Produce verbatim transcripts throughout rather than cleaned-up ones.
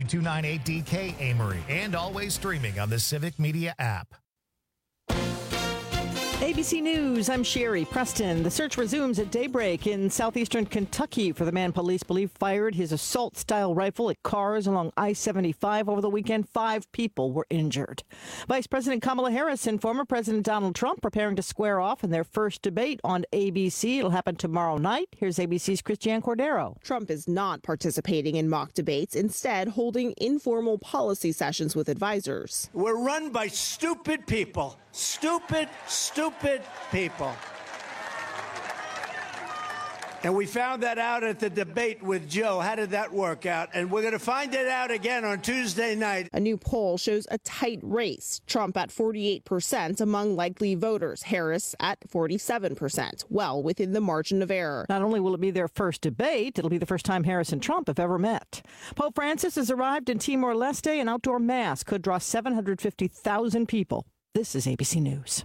two nine eight D K Amory, and always streaming on the Civic Media app. A B C News, I'm Sherry Preston. The search resumes at daybreak in southeastern Kentucky for the man police believe fired his assault-style rifle at cars along I seventy-five over the weekend. Five people were injured. Vice President Kamala Harris and former President Donald Trump preparing to square off in their first debate on A B C. It'll happen tomorrow night. Here's A B C's Christiane Cordero. Trump is not participating in mock debates, instead holding informal policy sessions with advisors. We're run by stupid people. Stupid, stupid people. And we found that out at the debate with Joe. How did that work out? And we're going to find it out again on Tuesday night. A new poll shows a tight race. Trump at forty-eight percent among likely voters. Harris at forty-seven percent, well within the margin of error. Not only will it be their first debate, it'll be the first time Harris and Trump have ever met. Pope Francis has arrived in Timor-Leste. An outdoor mass could draw seven hundred fifty thousand people. This is A B C News.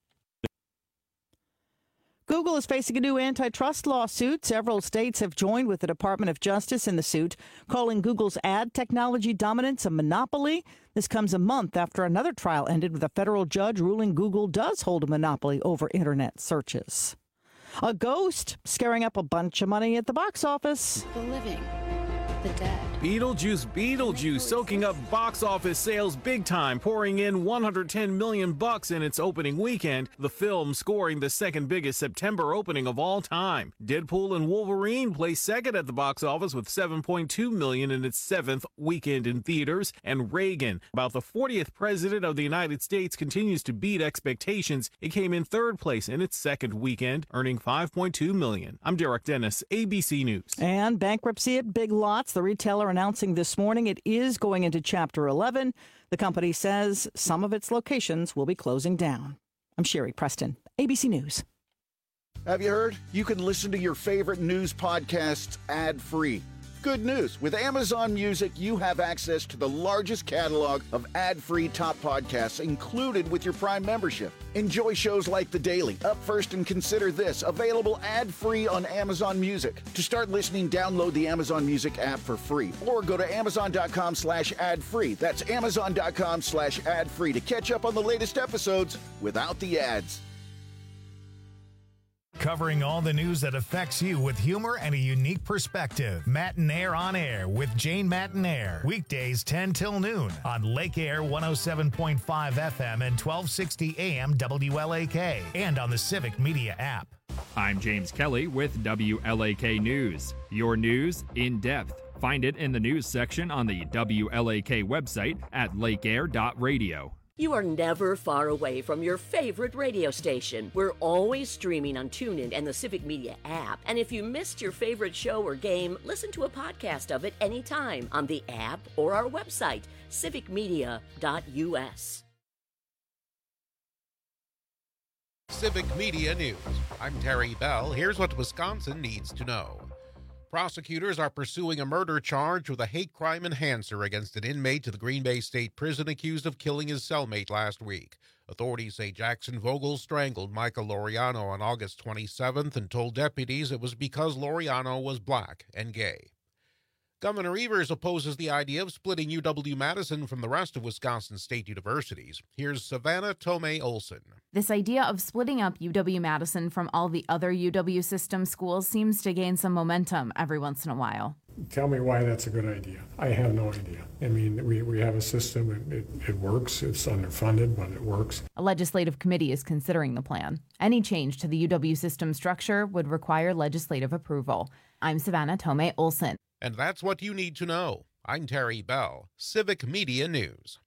Google is facing a new antitrust lawsuit. Several states have joined with the Department of Justice in the suit, calling Google's ad technology dominance a monopoly. This comes a month after another trial ended with a federal judge ruling Google does hold a monopoly over Internet searches. A ghost scaring up a bunch of money at the box office. The living, the dead. Beetlejuice, Beetlejuice, soaking up box office sales big time, pouring in one hundred ten million bucks in its opening weekend. The film scoring the second biggest September opening of all time. Deadpool and Wolverine placed second at the box office with seven point two million in its seventh weekend in theaters. And Reagan, about the fortieth president of the United States, continues to beat expectations. It came in third place in its second weekend, earning five point two million. I'm Derek Dennis, A B C News. And bankruptcy at Big Lots. The retailer announcing this morning it is going into Chapter eleven. The company says some of its locations will be closing down. I'm Sherry Preston, A B C News. Have you heard? You can listen to your favorite news podcasts ad-free. Good news. With Amazon Music, you have access to the largest catalog of ad-free top podcasts included with your Prime membership. Enjoy shows like The Daily, Up First and Consider This, available ad-free on Amazon Music. To start listening, download the Amazon Music app for free or go to amazon.com slash ad-free. That's amazon.com slash ad-free to catch up on the latest episodes without the ads. Covering all the news that affects you with humor and a unique perspective. Matinaire on Air with Jane Matinaire. Weekdays ten till noon on Lake Air one oh seven point five F M and twelve sixty A M W L A K and on the Civic Media app. I'm James Kelly with W L A K News. Your news in depth. Find it in the news section on the W L A K website at lakeair dot radio. You are never far away from your favorite radio station. We're always streaming on TuneIn and the Civic Media app. And if you missed your favorite show or game, listen to a podcast of it anytime on the app or our website, civic media dot U S. Civic Media News. I'm Terry Bell. Here's what Wisconsin needs to know. Prosecutors are pursuing a murder charge with a hate crime enhancer against an inmate to the Green Bay State Prison accused of killing his cellmate last week. Authorities say Jackson Vogel strangled Michael Laureano on August twenty-seventh and told deputies it was because Laureano was black and gay. Governor Evers opposes the idea of splitting U W-Madison from the rest of Wisconsin state universities. Here's Savannah Tomei Olson. This idea of splitting up U W-Madison from all the other U W system schools seems to gain some momentum every once in a while. Tell me why that's a good idea. I have no idea. I mean, we, we have a system, it, it, it works, it's underfunded, but it works. A legislative committee is considering the plan. Any change to the U W system structure would require legislative approval. I'm Savannah Tomei Olson. And that's what you need to know. I'm Terry Bell, Civic Media News.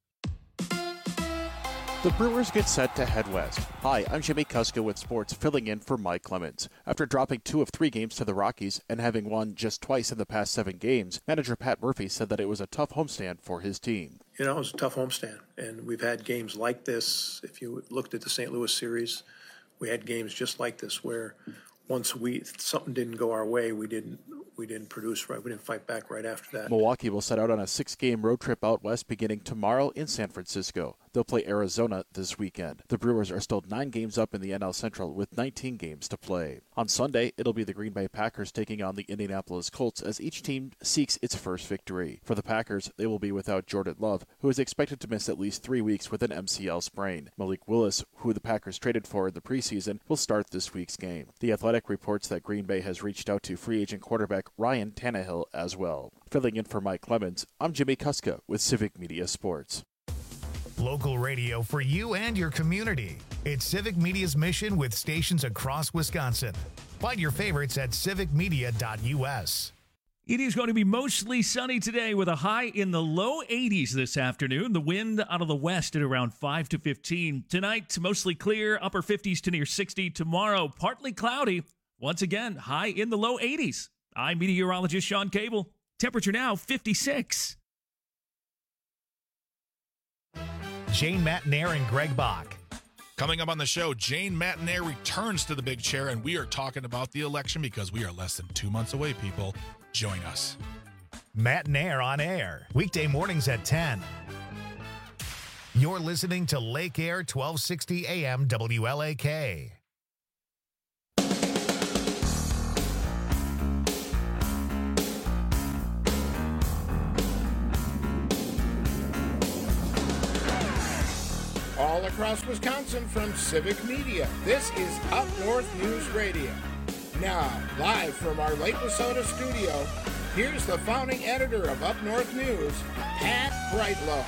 The Brewers get set to head west. Hi, I'm Jimmy Kuska with sports, filling in for Mike Clemens. After dropping two of three games to the Rockies and having won just twice in the past seven games, manager Pat Murphy said that it was a tough homestand for his team. You know, it was a tough homestand, and we've had games like this. If you looked at the Saint Louis series, we had games just like this where once we something didn't go our way, we didn't we didn't produce right. We didn't fight back right after that. Milwaukee will set out on a six-game road trip out west beginning tomorrow in San Francisco. They'll play Arizona this weekend. The Brewers are still nine games up in the N L Central with nineteen games to play. On Sunday, it'll be the Green Bay Packers taking on the Indianapolis Colts as each team seeks its first victory. For the Packers, they will be without Jordan Love, who is expected to miss at least three weeks with an M C L sprain. Malik Willis, who the Packers traded for in the preseason, will start this week's game. The Athletic reports that Green Bay has reached out to free agent quarterback Ryan Tannehill as well. Filling in for Mike Clemens, I'm Jimmy Kuska with Civic Media Sports. Local radio for you and your community. It's Civic Media's mission with stations across Wisconsin. Find your favorites at civic media dot u s. It is going to be mostly sunny today with a high in the low eighties this afternoon. The wind out of the west at around five to fifteen. Tonight, mostly clear, upper fifties to near sixty. Tomorrow, partly cloudy. Once again, high in the low eighties. I'm meteorologist Sean Cable. Temperature now fifty-six. Jane Matenaer and Greg Bach. Coming up on the show, Jane Matenaer returns to the big chair, and we are talking about the election because we are less than two months away, people. Join us. Matenaer on air, weekday mornings at ten. You're listening to Lake Air twelve sixty A M W L A K. All across Wisconsin from Civic Media, this is Up North News Radio. Now, live from our Lake Wissota studio, here's the founding editor of Up North News, Pat Brightlow.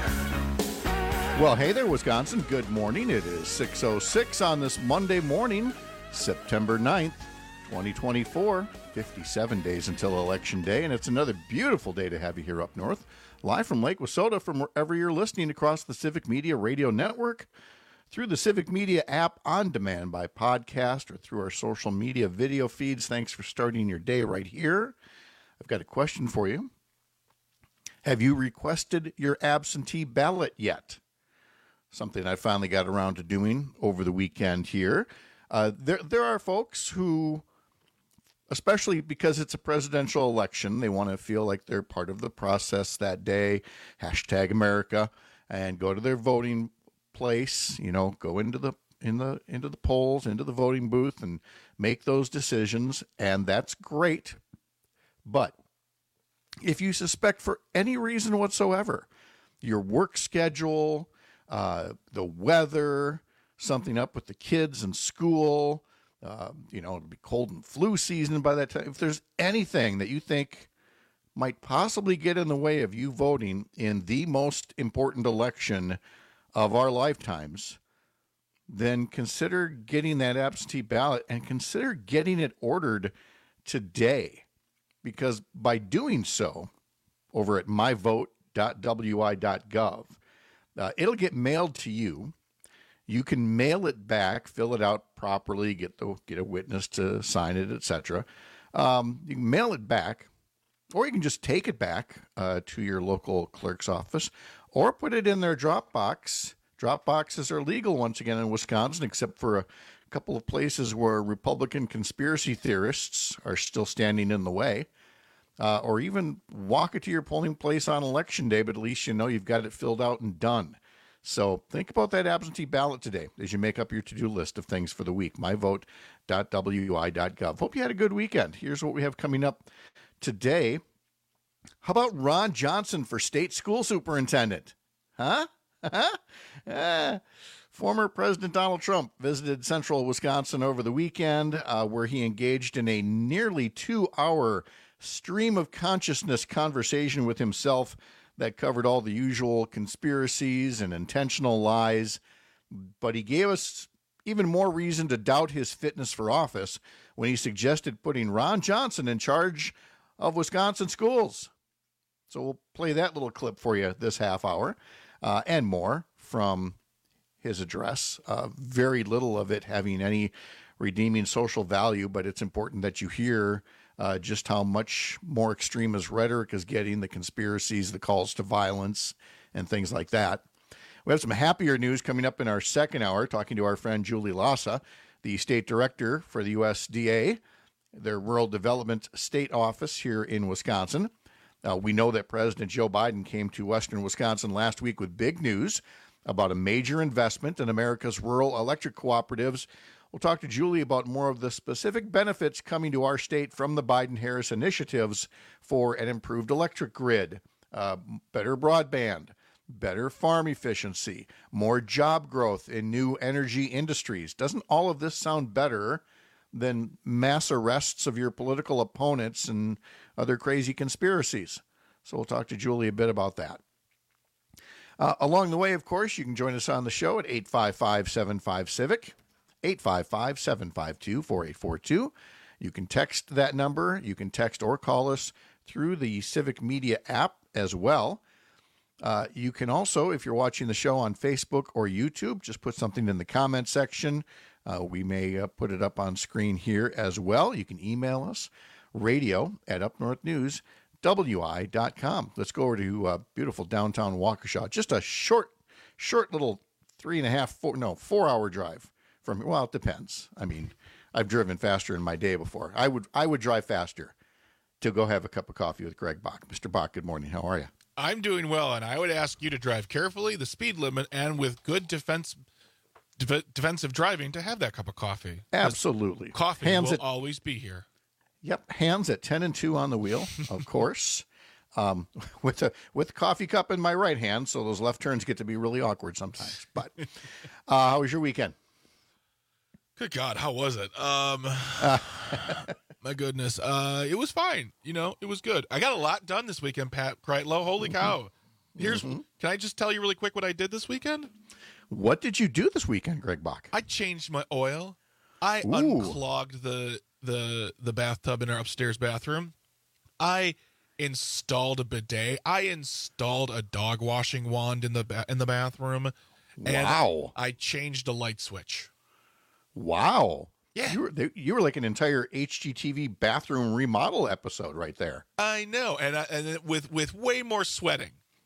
Well, hey there, Wisconsin. Good morning. It is six oh six on this Monday morning, September ninth, twenty twenty-four. fifty-seven days until Election Day, and it's another beautiful day to have you here up north. Live from Lake Wissota, from wherever you're listening across the Civic Media Radio Network, through the Civic Media app on demand by podcast, or through our social media video feeds. Thanks for starting your day right here. I've got a question for you. Have you requested your absentee ballot yet? Something I finally got around to doing over the weekend here. Uh, there, there are folks who, especially because it's a presidential election, they want to feel like they're part of the process that day. Hashtag America, and go to their voting place. You know, go into the in the into the polls, into the voting booth, and make those decisions. And that's great. But if you suspect for any reason whatsoever, your work schedule, uh, the weather, something up with the kids in school, Uh, you know, it'll be cold and flu season by that time. If there's anything that you think might possibly get in the way of you voting in the most important election of our lifetimes, then consider getting that absentee ballot, and consider getting it ordered today. Because by doing so, over at my vote dot w i dot gov, uh, it'll get mailed to you. You can mail it back, fill it out properly, get the get a witness to sign it, et cetera. Um, you can mail it back, or you can just take it back uh, to your local clerk's office, or put it in their Dropbox. Dropboxes are legal once again in Wisconsin, except for a couple of places where Republican conspiracy theorists are still standing in the way. Uh, or even walk it to your polling place on Election Day, but at least you know you've got it filled out and done. So think about that absentee ballot today as you make up your to-do list of things for the week. my vote dot w i dot gov. Hope you had a good weekend. Here's what we have coming up today. How about Ron Johnson for state school superintendent? Huh? uh, former President Donald Trump visited central Wisconsin over the weekend, uh, where he engaged in a nearly two-hour stream of consciousness conversation with himself that covered all the usual conspiracies and intentional lies, but he gave us even more reason to doubt his fitness for office when he suggested putting Ron Johnson in charge of Wisconsin schools. So we'll play that little clip for you this half hour, uh, and more from his address. Uh, very little of it having any redeeming social value, but it's important that you hear Uh, just how much more extreme his rhetoric is getting, the conspiracies, the calls to violence, and things like that. We have some happier news coming up in our second hour, talking to our friend Julie Lassa. the state director for the U S D A, their Rural Development State Office here in Wisconsin. Uh, we know that President Joe Biden came to Western Wisconsin last week with big news about a major investment in America's rural electric cooperatives. We'll talk to Julie about more of the specific benefits coming to our state from the Biden-Harris initiatives for an improved electric grid, uh, better broadband, better farm efficiency, more job growth in new energy industries. Doesn't all of this sound better than mass arrests of your political opponents and other crazy conspiracies? So we'll talk to Julie a bit about that. Uh, along the way, of course, you can join us on the show at eight five five, seven five, CIVIC, eight five five, seven five two, four eight four two. You can text that number. You can text or call us through the Civic Media app as well. Uh, you can also, if you're watching the show on Facebook or YouTube, just put something in the comment section. Uh, we may uh, put it up on screen here as well. You can email us, radio at up north news w i dot com. Let's go over to uh, beautiful downtown Waukesha. Just a short, short little three and a half, four, no, four hour drive from here. Well, it depends. I mean, I've driven faster in my day before. I would, I would drive faster to go have a cup of coffee with Greg Bach. Mister Bach, good morning. How are you? I'm doing well, and I would ask you to drive carefully, the speed limit, and with good defense, def- defensive driving to have that cup of coffee. Absolutely. Coffee Hands will at, always be here. Yep, hands at ten and two on the wheel, of course, um, with a with a coffee cup in my right hand, so those left turns get to be really awkward sometimes. But uh, how was your weekend? Good God, how was it? Um, uh. My goodness, uh, it was fine. You know, it was good. I got a lot done this weekend, Pat Kreitlow. Holy mm-hmm. cow! Here's mm-hmm. Can I just tell you really quick what I did this weekend? What did you do this weekend, Greg Bach? I changed my oil. I Ooh. unclogged the the the bathtub in our upstairs bathroom. I installed a bidet. I installed a dog washing wand in the ba- in the bathroom. And wow! I changed a light switch. Wow! Yeah, you were they, you were like an entire H G T V bathroom remodel episode right there. I know, and I, and with with way more sweating.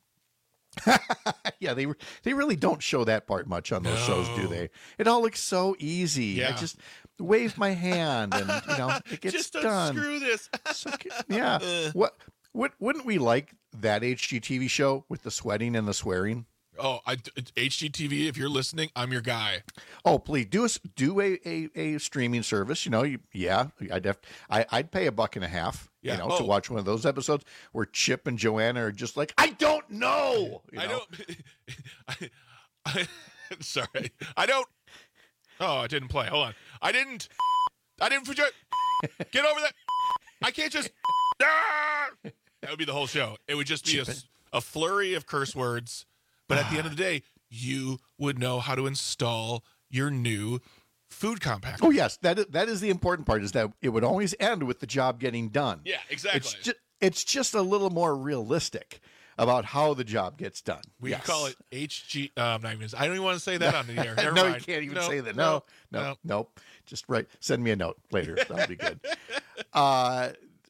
Yeah, they they really don't show that part much on those no. shows, do they? It all looks so easy. Yeah. I just wave my hand, and you know it gets just done. Unscrew this. So, yeah. Uh. What? What? Wouldn't we like that H G T V show with the sweating and the swearing? Oh, I, H G T V, if you're listening, I'm your guy. Oh, please do us do a, a, a streaming service. You know, you, yeah, I'd have, I, I'd pay a buck and a half, yeah. you know, oh. to watch one of those episodes where Chip and Joanna are just like, I don't know. You know? I don't. I, I, sorry, I don't. Oh, I didn't play. Hold on, I didn't. I didn't. Get over that. I can't just. Ah! That would be the whole show. It would just be a, a flurry of curse words. But at the end of the day, you would know how to install your new food compactor. Oh, yes. That is, that is the important part, is that it would always end with the job getting done. Yeah, exactly. It's just, it's just a little more realistic about how the job gets done. We yes. call it H G. Uh, I'm not even, I don't even want to say that on the air. Never no, mind. you can't even no, say that. No, no, no, no. Nope. Just write. Send me a note later. That'll be good. Uh,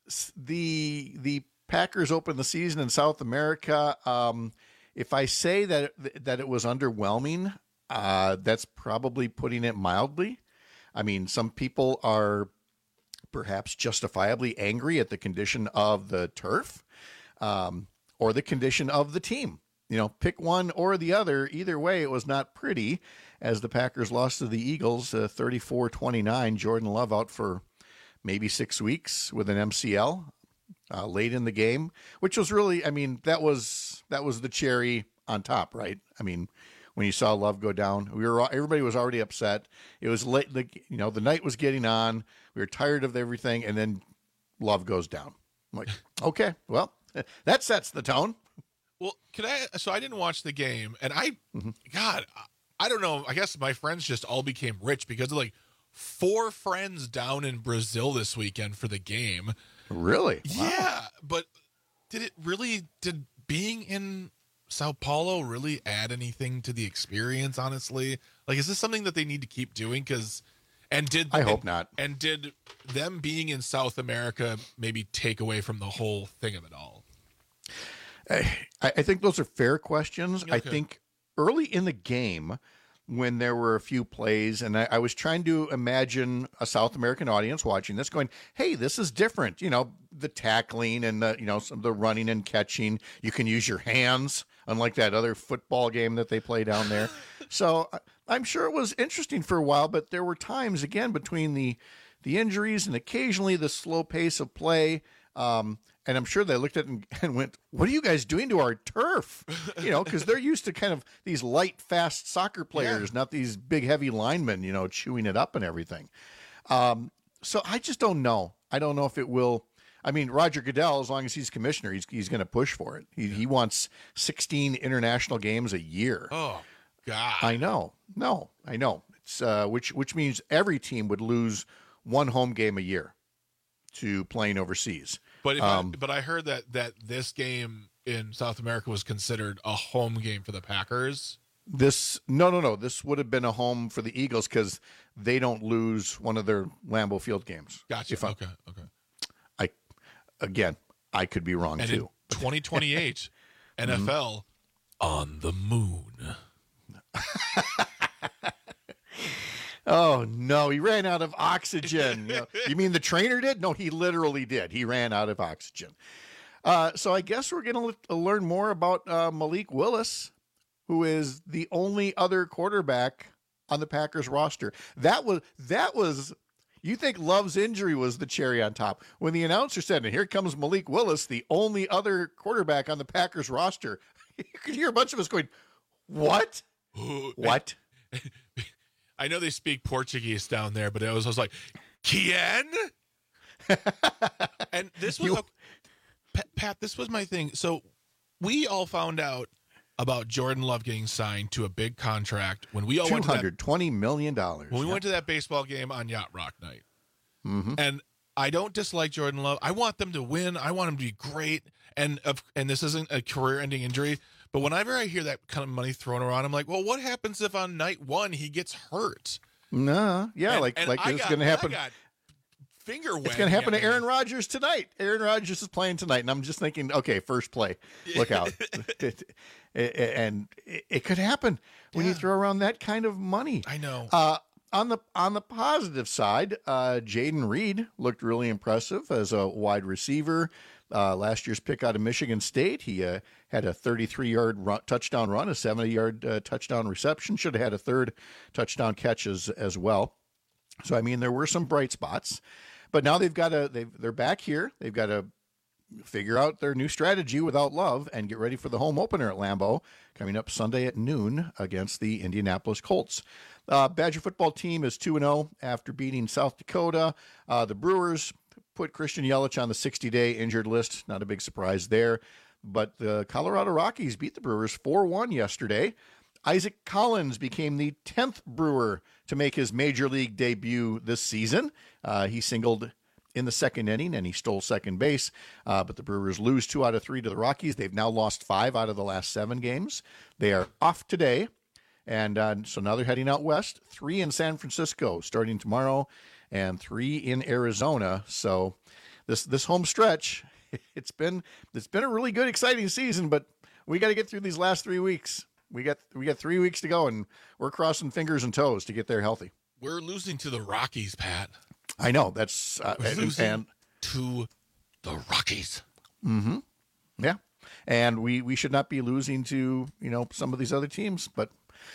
the the Packers open the season in South America. Um, If I say that that it was underwhelming, uh, that's probably putting it mildly. I mean, some people are perhaps justifiably angry at the condition of the turf um, or the condition of the team. You know, pick one or the other. Either way, it was not pretty as the Packers lost to the Eagles uh, thirty-four twenty-nine. Jordan Love out for maybe six weeks with an M C L. Uh, late in the game, which was really, I mean, that was that was the cherry on top, right? I mean, when you saw Love go down, we were everybody was already upset. It was late, the, you know, the night was getting on. We were tired of everything, and then Love goes down. I'm like, okay, well, that sets the tone. Well, could I? So I didn't watch the game, and I, mm-hmm. God, I don't know. I guess my friends just all became rich because of like four friends down in Brazil this weekend for the game. Really? Wow. Yeah, but did it really, did being in Sao Paulo really add anything to the experience, honestly? Like, is this something that they need to keep doing? Because, and did... I hope and, not. And did them being in South America maybe take away from the whole thing of it all? I, I think those are fair questions. Okay. I think early in the game, when there were a few plays, and I, I was trying to imagine a South American audience watching this going, hey, this is different. You know, the tackling and the, you know, some of the running and catching. You can use your hands, unlike that other football game that they play down there. So I'm sure it was interesting for a while, but there were times, again, between the, the injuries and occasionally the slow pace of play. Um, and I'm sure they looked at it and, and went, what are you guys doing to our turf? You know, because they're used to kind of these light, fast soccer players, yeah. not these big, heavy linemen, you know, chewing it up and everything. Um, so I just don't know. I don't know if it will. I mean, Roger Goodell, as long as he's commissioner, he's he's going to push for it. He, he wants sixteen international games a year. Oh, God. I know. No, I know. It's uh, which which means every team would lose one home game a year to playing overseas. But if um, I, but I heard that that this game in South America was considered a home game for the Packers. This no no no. This would have been a home for the Eagles because they don't lose one of their Lambeau Field games. Gotcha. If I, okay. Okay. I again, I could be wrong and too. In twenty twenty-eight, N F L mm-hmm. on the moon. Oh, no, he ran out of oxygen. You know, you mean the trainer did? No, he literally did. He ran out of oxygen. Uh, so I guess we're going to learn more about uh, Malik Willis, who is the only other quarterback on the Packers roster. That was, that was, you think Love's injury was the cherry on top. When the announcer said, and here comes Malik Willis, the only other quarterback on the Packers roster, you could hear a bunch of us going, what? What? I know they speak Portuguese down there, but I was, I was like, Kien? And this was, You- a, Pat, Pat, this was my thing. So we all found out about Jordan Love getting signed to a big contract when we all two went to that, hundred twenty million dollars. when we went to that baseball game on Yacht Rock night. Mm-hmm. And I don't dislike Jordan Love. I want them to win. I want them to be great. And of, and this isn't a career-ending injury. But whenever I hear that kind of money thrown around, I'm like, well, what happens if on night one he gets hurt? No, yeah, And- like and like I it's got- going to happen. I got finger It's wagging going to happen at to me. Aaron Rodgers tonight. Aaron Rodgers is playing tonight, and I'm just thinking, okay, first play, look out. It- it- and it, it could happen when you throw around that kind of money. I know. Uh, on the on the positive side, uh, Jaden Reed looked really impressive as a wide receiver. Uh, last year's pick out of Michigan State, he uh, had a thirty-three-yard run, touchdown run, a seventy-yard uh, touchdown reception. Should have had a third touchdown catch as, as well. So I mean, there were some bright spots, but now they've got to they've they're back here. They've got to figure out their new strategy without Love and get ready for the home opener at Lambeau coming up Sunday at noon against the Indianapolis Colts. Uh, Badger football team is two and oh after beating South Dakota. Uh, the Brewers put Christian Yelich on the sixty-day injured list. Not a big surprise there. But the Colorado Rockies beat the Brewers four one yesterday. Isaac Collins became the tenth Brewer to make his major league debut this season. Uh, he singled in the second inning, and he stole second base. Uh, but the Brewers lose two out of three to the Rockies. They've now lost five out of the last seven games. They are off today. And uh, so now they're heading out west. Three in San Francisco starting tomorrow, and three in Arizona. So this this home stretch, it's been it's been a really good, exciting season. But we got to get through these last three weeks. We got we got three weeks to go, and we're crossing fingers and toes to get there healthy. We're losing to the Rockies, Pat. I know that's uh, We're and, losing and to the Rockies. mm-hmm, yeah, and we we should not be losing to you know some of these other teams, but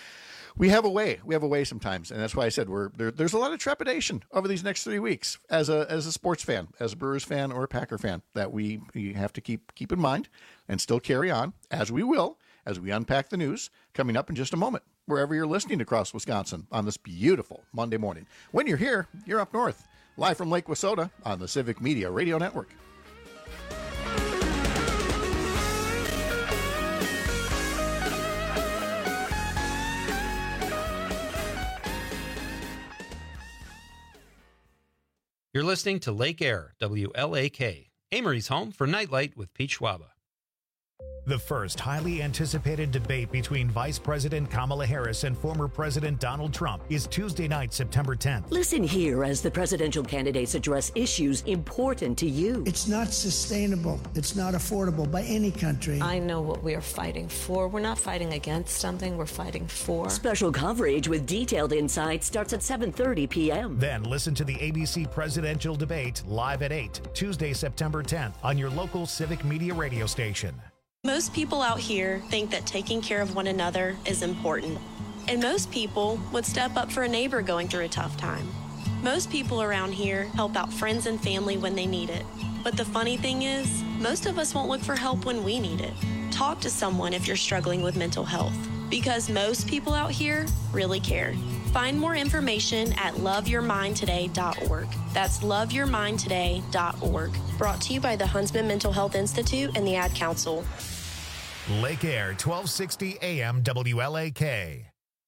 we have a way. We have a way sometimes, and that's why I said we're there, there's a lot of trepidation over these next three weeks as a as a sports fan, as a Brewers fan or a Packer fan, that we, we have to keep keep in mind and still carry on, as we will, as we unpack the news coming up in just a moment, wherever you're listening across Wisconsin on this beautiful Monday morning. When you're here, you're up north, live from Lake Wissota on the Civic Media Radio Network. You're listening to Lake Air, W L A K, Amory's home for Nightlight with Pete Schwaba. The first highly anticipated debate between Vice President Kamala Harris and former President Donald Trump is Tuesday night, September tenth. Listen here as the presidential candidates address issues important to you. It's not sustainable. It's not affordable by any country. I know what we are fighting for. We're not fighting against something. We're fighting for. Special coverage with detailed insights starts at seven thirty p.m. Then listen to the A B C presidential debate live at eight, Tuesday, September tenth on your local Civic Media radio station. Most people out here think that taking care of one another is important. And most people would step up for a neighbor going through a tough time. Most people around here help out friends and family when they need it. But the funny thing is, most of us won't look for help when we need it. Talk to someone if you're struggling with mental health, because most people out here really care. Find more information at love your mind today dot org. That's love your mind today dot org. Brought to you by the Huntsman Mental Health Institute and the Ad Council. Lake Air, twelve sixty A M W L A K.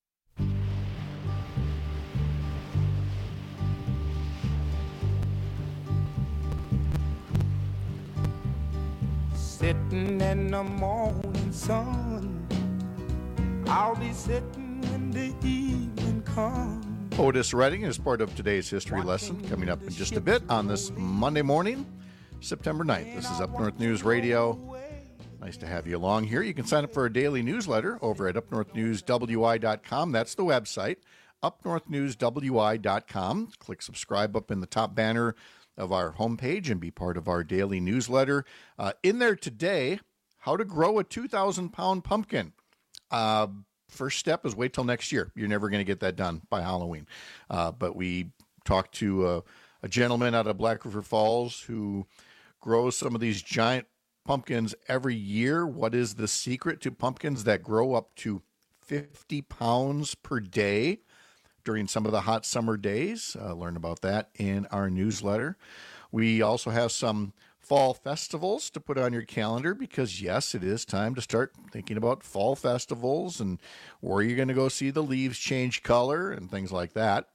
Sitting in the morning sun, I'll be sitting when the evening comes. Otis Redding is part of today's history lesson coming up in just a bit on this Monday morning, September ninth. This is Up North News Radio. Nice to have you along here. You can sign up for a daily newsletter over at up north news w i dot com. That's the website, up north news w i dot com. Click subscribe up in the top banner of our homepage and be part of our daily newsletter. Uh, in there today, how to grow a two thousand pound pumpkin. Uh, first step is wait till next year. You're never going to get that done by Halloween. Uh, but we talked to a, a gentleman out of Black River Falls who grows some of these giant pumpkins every year. What is the secret to pumpkins that grow up to fifty pounds per day during some of the hot summer days? Uh, learn about that in our newsletter. We also have some fall festivals to put on your calendar because, yes, it is time to start thinking about fall festivals and where you're going to go see the leaves change color and things like that.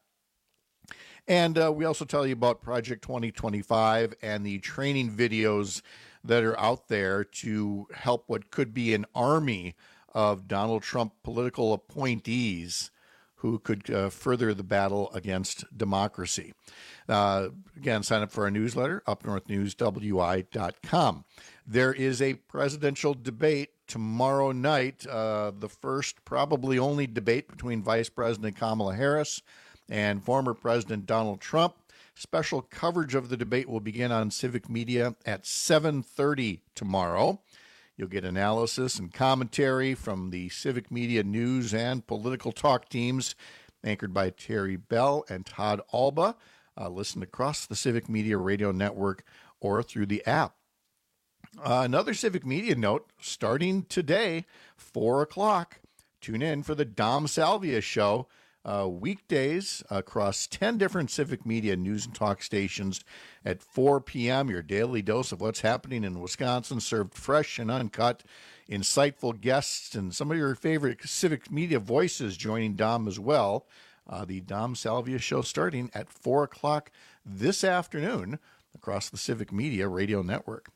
And uh, we also tell you about Project twenty twenty-five and the training videos that are out there to help what could be an army of Donald Trump political appointees who could uh, further the battle against democracy. Uh, again, sign up for our newsletter, up north news w i dot com. There is a presidential debate tomorrow night, uh, the first, probably only debate between Vice President Kamala Harris and former President Donald Trump. Special coverage of the debate will begin on Civic Media at seven thirty tomorrow. You'll get analysis and commentary from the Civic Media news and political talk teams, anchored by Terry Bell and Todd Alba. Uh, listen across the Civic Media radio network or through the app. Uh, another Civic Media note, starting today, four o'clock, tune in for the Dom Salvia Show. Uh, weekdays across ten different Civic Media news and talk stations at four p.m. Your daily dose of what's happening in Wisconsin, served fresh and uncut. Insightful guests and some of your favorite Civic Media voices joining Dom as well. Uh, the Dom Salvia Show starting at four o'clock this afternoon across the Civic Media radio network.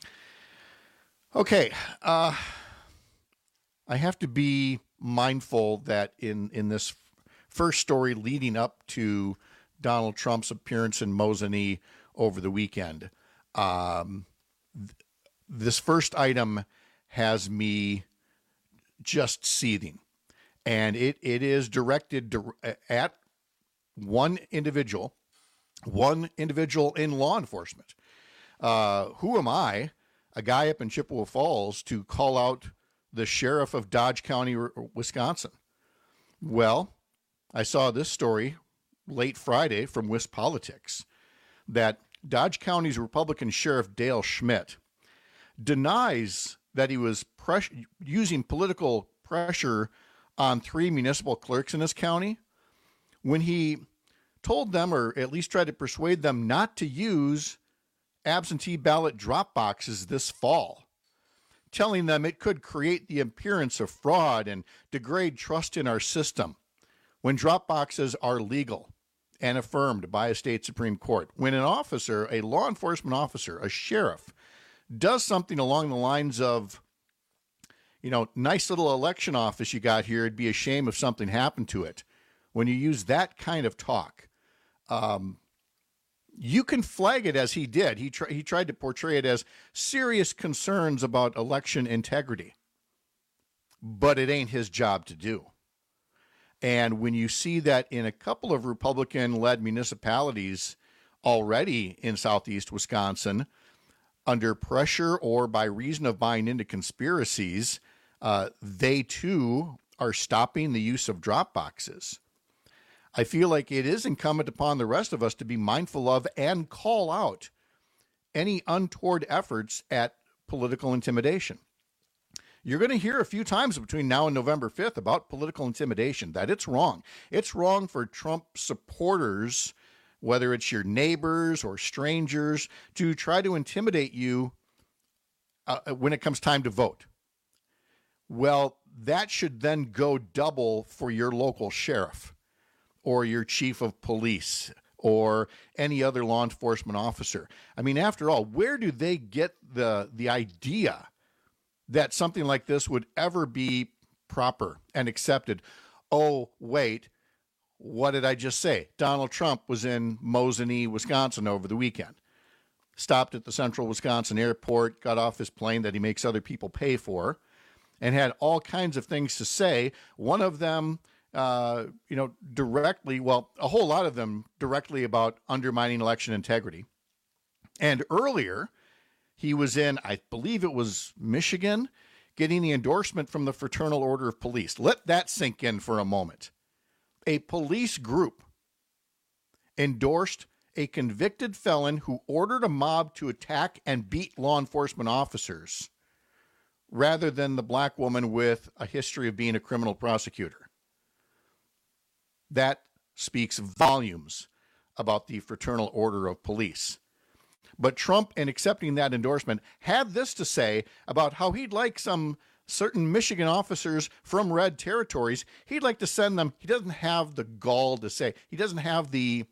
Okay, uh, I have to be mindful that in, in this first story leading up to Donald Trump's appearance in Mosinee over the weekend. Um, th- this first item has me just seething, and it, it is directed to, at one individual, one individual in law enforcement. Uh, who am I, a guy up in Chippewa Falls, to call out the sheriff of Dodge County, Wisconsin? Well, I saw this story late Friday from WisPolitics that Dodge County's Republican Sheriff Dale Schmidt denies that he was press- using political pressure on three municipal clerks in his county when he told them, or at least tried to persuade them, not to use absentee ballot drop boxes this fall, telling them it could create the appearance of fraud and degrade trust in our system. When drop boxes are legal and affirmed by a state Supreme Court, when an officer, a law enforcement officer, a sheriff, does something along the lines of you know, nice little election office you got here. It'd be a shame if something happened to it. When you use that kind of talk, um, you can flag it as he did. He, tr- he tried to portray it as serious concerns about election integrity, but it ain't his job to do. And when you see that in a couple of Republican-led municipalities already in southeast Wisconsin, under pressure or by reason of buying into conspiracies, uh, they too are stopping the use of drop boxes. I feel like it is incumbent upon the rest of us to be mindful of and call out any untoward efforts at political intimidation. You're going to hear a few times between now and November fifth about political intimidation, that it's wrong. It's wrong for Trump supporters, whether it's your neighbors or strangers, to try to intimidate you uh, when it comes time to vote. Well, that should then go double for your local sheriff or your chief of police or any other law enforcement officer. I mean, after all, where do they get the the idea that something like this would ever be proper and accepted? Oh, wait, what did I just say? Donald Trump was in Mosinee, Wisconsin over the weekend. Stopped at the Central Wisconsin Airport, got off his plane that he makes other people pay for, and had all kinds of things to say. One of them, uh, you know, directly, well, a whole lot of them directly about undermining election integrity. And earlier, he was in, I believe it was Michigan, getting the endorsement from the Fraternal Order of Police. Let that sink in for a moment. A police group endorsed a convicted felon who ordered a mob to attack and beat law enforcement officers rather than the black woman with a history of being a criminal prosecutor. That speaks volumes about the Fraternal Order of Police. But Trump, in accepting that endorsement, had this to say about how he'd like some certain Michigan officers from red territories, he'd like to send them. He doesn't have the gall to say, he doesn't have the,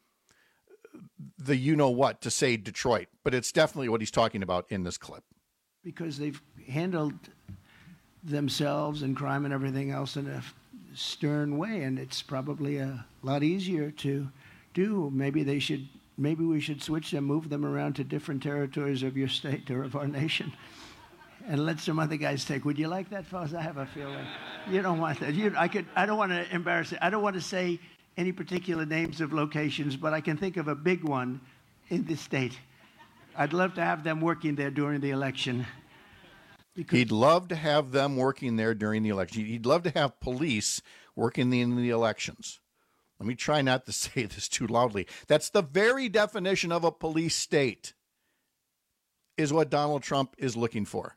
the you-know-what to say Detroit, but it's definitely what he's talking about in this clip. Because they've handled themselves and crime and everything else in a stern way, and it's probably a lot easier to do. Maybe they should... Maybe we should switch them, move them around to different territories of your state or of our nation, and let some other guys take. Would you like that, fellas? I have a feeling you don't want that. You, I could. I don't want to embarrass it. I don't want to say any particular names of locations, but I can think of a big one in the state. I'd love to have them working there during the election. Because He'd love to have them working there during the election. He'd love to have police working in the elections. Let me try not to say this too loudly. That's the very definition of a police state, is what Donald Trump is looking for.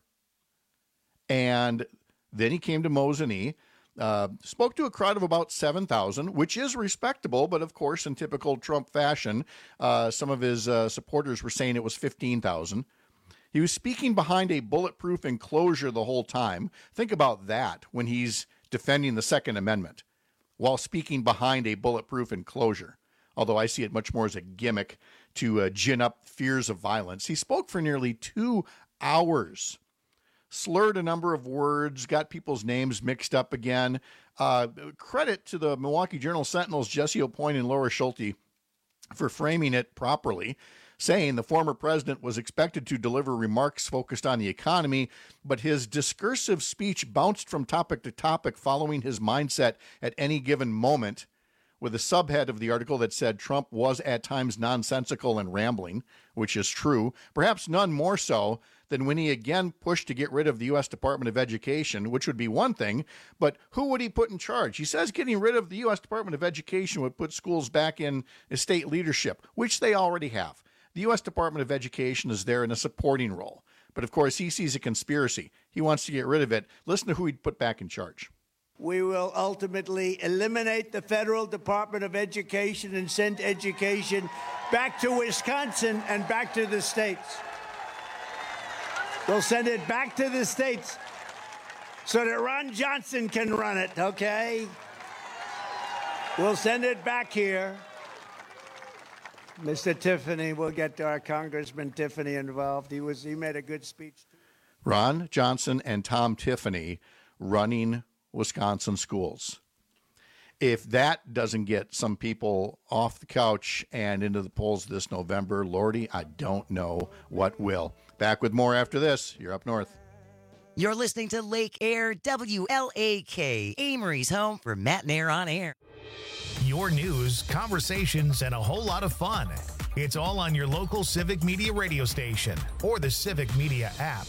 And then he came to Mosinee, uh, spoke to a crowd of about seven thousand, which is respectable, but of course, in typical Trump fashion, uh, some of his uh, supporters were saying it was fifteen thousand. He was speaking behind a bulletproof enclosure the whole time. Think about that when he's defending the Second Amendment, while speaking behind a bulletproof enclosure, although I see it much more as a gimmick to uh, gin up fears of violence. He spoke for nearly two hours, slurred a number of words, got people's names mixed up again. Uh, credit to the Milwaukee Journal-Sentinel's Jesse Aupoint and Laura Schulte for framing it properly, saying the former president was expected to deliver remarks focused on the economy, but his discursive speech bounced from topic to topic following his mindset at any given moment, with a subhead of the article that said Trump was at times nonsensical and rambling, which is true, perhaps none more so than when he again pushed to get rid of the U S Department of Education, which would be one thing, but who would he put in charge? He says getting rid of the U S Department of Education would put schools back in state leadership, which they already have. The U S Department of Education is there in a supporting role. But of course, he sees a conspiracy. He wants to get rid of it. Listen to who he'd put back in charge. We will ultimately eliminate the federal Department of Education and send education back to Wisconsin and back to the states. We'll send it back to the states so that Ron Johnson can run it, okay? We'll send it back here. Mister Tiffany, we'll get our Congressman Tiffany involved. He was he made a good speech. Ron Johnson and Tom Tiffany running Wisconsin schools. If that doesn't get some people off the couch and into the polls this November, Lordy, I don't know what will. Back with more after this. You're Up North. You're listening to Lake Air W L A K, Amory's home for Matt and Air on Air. Your news, conversations, and a whole lot of fun. It's all on your local Civic Media radio station or the Civic Media app.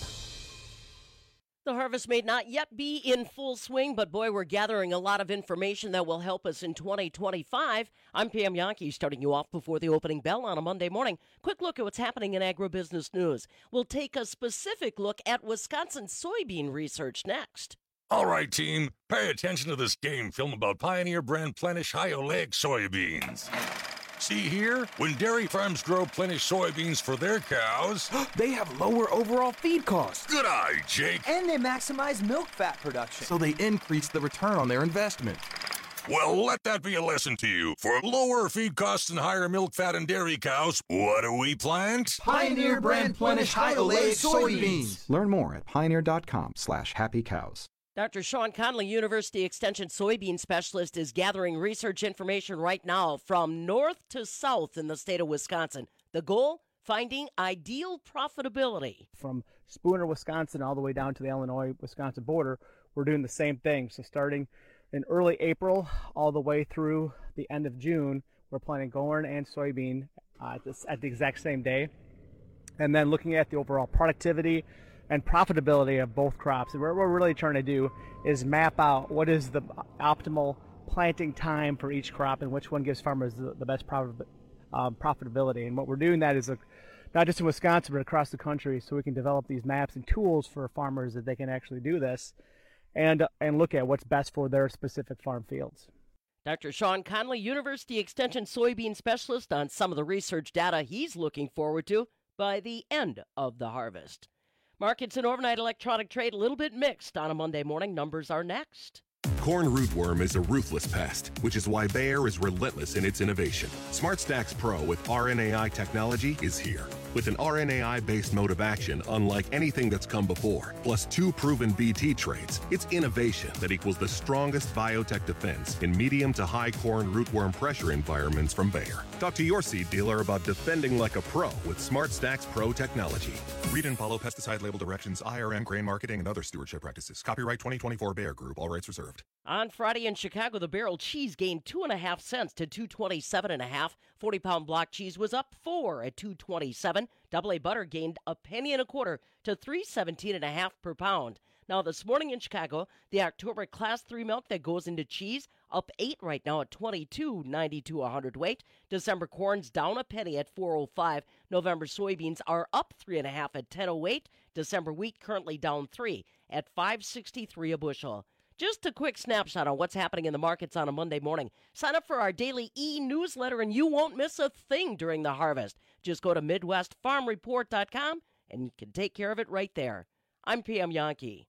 The harvest may not yet be in full swing, but boy, we're gathering a lot of information that will help us in twenty twenty-five. I'm Pam Yankee, starting you off before the opening bell on a Monday morning. Quick look at what's happening in agribusiness news. We'll take a specific look at Wisconsin soybean research next. All right, team, pay attention to this game film about Pioneer brand Plenish High Oleic soybeans. See here? When dairy farms grow Plenish soybeans for their cows, they have lower overall feed costs. Good eye, Jake. And they maximize milk fat production, so they increase the return on their investment. Well, let that be a lesson to you. For lower feed costs and higher milk fat in dairy cows, what do we plant? Pioneer brand Plenish High Oleic soybeans. Learn more at pioneer.com slash happy cows. Doctor Sean Conley, University Extension soybean specialist, is gathering research information right now from north to south in the state of Wisconsin. The goal? Finding ideal profitability. From Spooner, Wisconsin, all the way down to the Illinois-Wisconsin border, we're doing the same thing. So starting in early April all the way through the end of June, we're planting corn and soybean uh, at, this, at the exact same day. And then looking at the overall productivity and profitability of both crops. And what we're really trying to do is map out what is the optimal planting time for each crop and which one gives farmers the, the best profit, um, profitability. And what we're doing that is a, not just in Wisconsin, but across the country, so we can develop these maps and tools for farmers that they can actually do this and, uh, and look at what's best for their specific farm fields. Doctor Sean Conley, University Extension soybean specialist, on some of the research data he's looking forward to by the end of the harvest. Markets and overnight electronic trade a little bit mixed on a Monday morning. Numbers are next. Corn rootworm is a ruthless pest, which is why Bayer is relentless in its innovation. SmartStax Pro with R N A I technology is here. With an R N A I-based mode of action unlike anything that's come before, plus two proven B T traits, it's innovation that equals the strongest biotech defense in medium to high corn rootworm pressure environments from Bayer. Talk to your seed dealer about defending like a pro with SmartStax Pro technology. Read and follow pesticide label directions, I R M grain marketing, and other stewardship practices. Copyright twenty twenty-four Bayer Group. All rights reserved. On Friday in Chicago, the barrel cheese gained two and a half cents to two twenty-seven and a half. forty pound block cheese was up four at two twenty-seven. Double A butter gained a penny and a quarter to three seventeen and a half per pound. Now this morning in Chicago, the October class three milk that goes into cheese up eight right now at twenty-two ninety-two a hundredweight. December corn's down a penny at four oh five. November soybeans are up three and a half at ten oh eight. December wheat currently down three at five sixty-three a bushel. Just a quick snapshot on what's happening in the markets on a Monday morning. Sign up for our daily e-newsletter and you won't miss a thing during the harvest. Just go to midwest farm report dot com and you can take care of it right there. I'm Pam Yankee.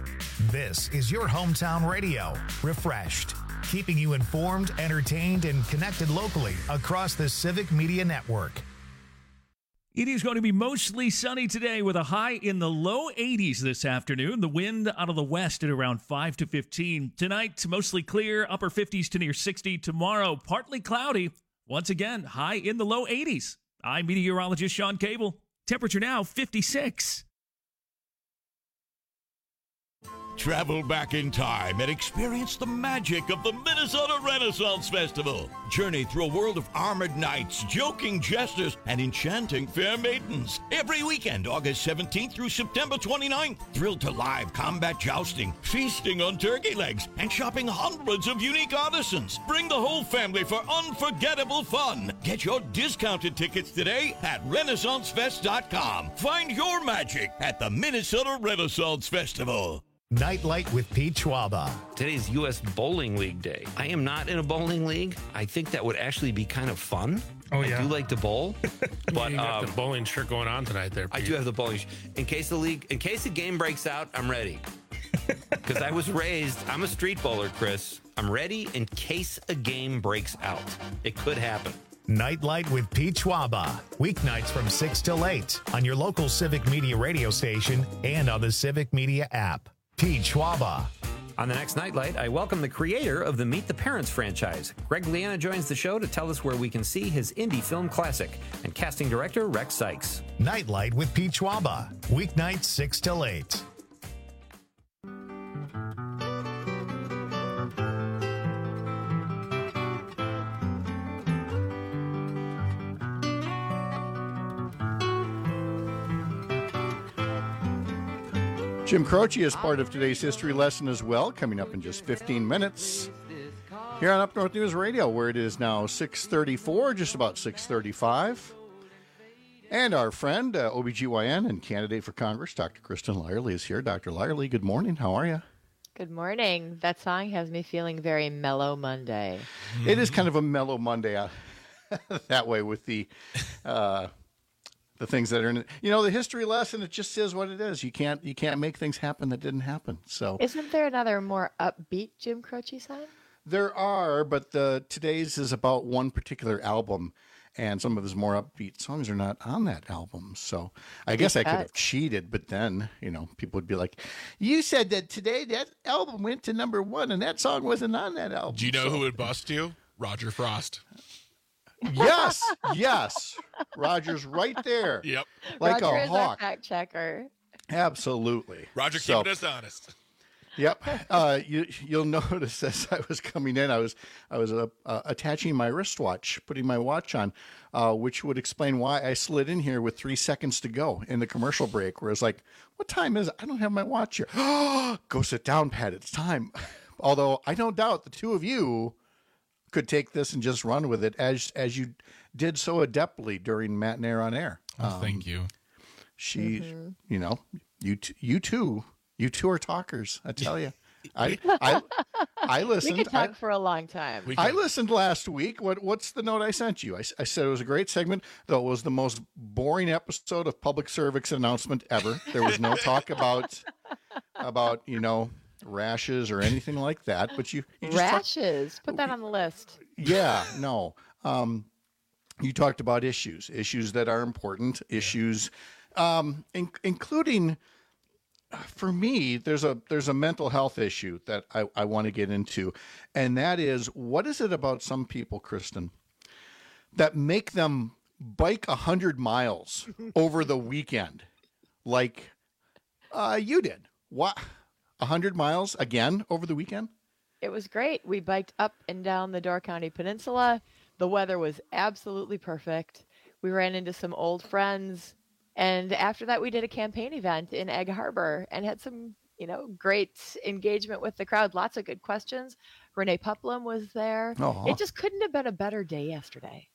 This is your hometown radio, refreshed, keeping you informed, entertained, and connected locally across the Civic Media Network. It is going to be mostly sunny today with a high in the low eighties this afternoon. The wind out of the west at around five to fifteen. Tonight, mostly clear, upper fifties to near sixty. Tomorrow, partly cloudy. Once again, high in the low eighties. I'm meteorologist Sean Cable. Temperature now fifty-six. Travel back in time and experience the magic of the Minnesota Renaissance Festival. Journey through a world of armored knights, joking jesters, and enchanting fair maidens. Every weekend, August seventeenth through September twenty-ninth. Thrill to live combat jousting, feasting on turkey legs, and shopping hundreds of unique artisans. Bring the whole family for unforgettable fun. Get your discounted tickets today at renaissance fest dot com. Find your magic at the Minnesota Renaissance Festival. Nightlight with Pete Schwaba. Today's U S Bowling League Day. I am not in a bowling league. I think that would actually be kind of fun. Oh, yeah. I do like to bowl. But you got um, the bowling shirt going on tonight there, Pete. I do have the bowling shirt. In case the league, in case the game breaks out, I'm ready. Because I was raised, I'm a street bowler, Chris. I'm ready in case a game breaks out. It could happen. Nightlight with Pete Schwaba. Weeknights from six till eight on your local Civic Media radio station and on the Civic Media app. Pete Schwaba. On the next Nightlight, I welcome the creator of the Meet the Parents franchise. Greg Liana joins the show to tell us where we can see his indie film classic, and casting director Rex Sykes. Nightlight with Pete Schwaba, weeknights six till eight. Jim Croce is part of today's history lesson as well, coming up in just fifteen minutes here on Up North News Radio, where it is now six thirty-four, just about six thirty-five. And our friend, uh, O B G Y N and candidate for Congress, Doctor Kristen Lyerly, is here. Doctor Lyerly, good morning. How are you? Good morning. That song has me feeling very mellow Monday. It is kind of a mellow Monday uh, that way with the... Uh, The things that are in it. You know, the history lesson, it just is what it is. You can't you can't make things happen that didn't happen. So Isn't there another more upbeat Jim Croce song? There are, but the today's is about one particular album, and some of his more upbeat songs are not on that album. So I guess I could have cheated, but then, you know, people would be like, you said that today that album went to number one and that song wasn't on that album. Do you know so, who would bust you? Roger Frost. Yes, yes. Roger's right there. Yep. Like Roger a is hawk. our fact checker. Absolutely. Roger So- keeping us honest. Yep. Uh, you, you'll notice as I was coming in, I was I was uh, uh, attaching my wristwatch, putting my watch on, uh, which would explain why I slid in here with three seconds to go in the commercial break, where it's like, what time is it? I don't have my watch here. Go sit down, Pat. It's time. Although I don't doubt the two of you could take this and just run with it as as you did so adeptly during Matinee on Air. Oh, thank you. She, Mm-hmm. you know, you t- you two, you two are talkers. I tell you, I I I listened. We could talk I, for a long time. I listened last week. What what's the note I sent you? I, I said it was a great segment, though it was the most boring episode of public service announcement ever. There was no talk about about you know rashes or anything like that. But you, you just talked- Rashes. Put that on the list. yeah, no. Um, you talked about issues, issues that are important, issues, um, in, including, for me, there's a there's a mental health issue that I, I want to get into, and that is, what is it about some people, Kristen, that make them bike a hundred miles over the weekend, like uh, you did? What, a hundred miles again over the weekend? It was great. We biked up and down the Door County Peninsula. The weather was absolutely perfect. We ran into some old friends. And after that, we did a campaign event in Egg Harbor and had some, you know, great engagement with the crowd. Lots of good questions. Renee Puplum was there. Aw. It just couldn't have been a better day yesterday.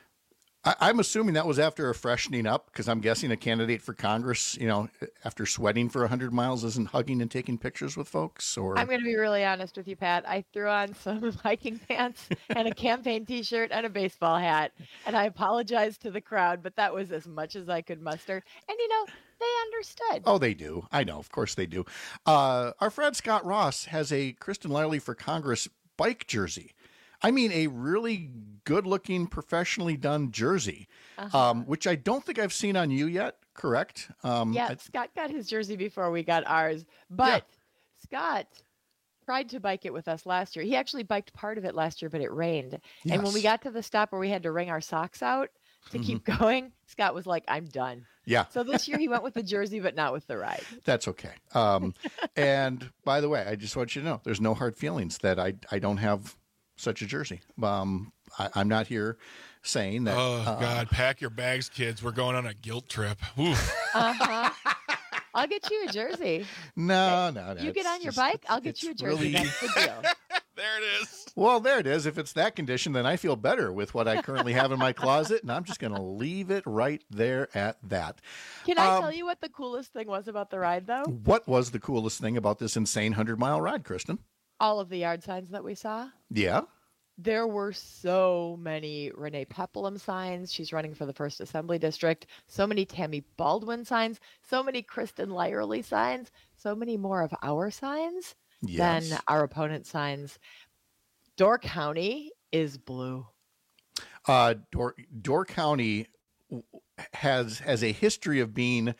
I, I'm assuming that was after a freshening up, because I'm guessing a candidate for Congress, you know, after sweating for one hundred miles, isn't hugging and taking pictures with folks? Or I'm going to be really honest with you, Pat. I threw on some hiking pants and a campaign T-shirt and a baseball hat, and I apologized to the crowd, but that was as much as I could muster. And, you know, they understood. Oh, they do. I know. Of course they do. Uh, our friend Scott Ross has a Kristen Lyerly for Congress bike jersey. I mean, a really good-looking, professionally done jersey, Uh-huh. um, which I don't think I've seen on you yet, correct? Um, Yeah, I- Scott got his jersey before we got ours, but Scott tried to bike it with us last year. He actually biked part of it last year, but it rained. And when we Yes. got to the stop where we had to wring our socks out to keep going, Scott was like, I'm done. Yeah. So this year he went with the jersey, but not with the ride. That's okay. Um, and by the way, I just want you to know, there's no hard feelings that I, I don't have such a jersey. Um, I, I'm not here saying that. Oh, uh, God. Pack your bags, kids. We're going on a guilt trip. Oof. Uh-huh. I'll get you a jersey. No, no, no. You get it's on your just- bike, I'll get you a it's jersey. really- That's the deal. There it is. Well, there it is. If it's that condition, then I feel better with what I currently have in my closet, and I'm just going to leave it right there at that. Can I Um, tell you what the coolest thing was about the ride, though? What was the coolest thing about this insane hundred-mile ride, Kristen? All of the yard signs that we saw. Yeah? There were so many Renee Peplum signs. She's running for the first Assembly District. So many Tammy Baldwin signs. So many Kristen Lyerly signs. So many more of our signs Yes. than our opponent signs. Door County is blue. Uh, Door, Door County has has a history of being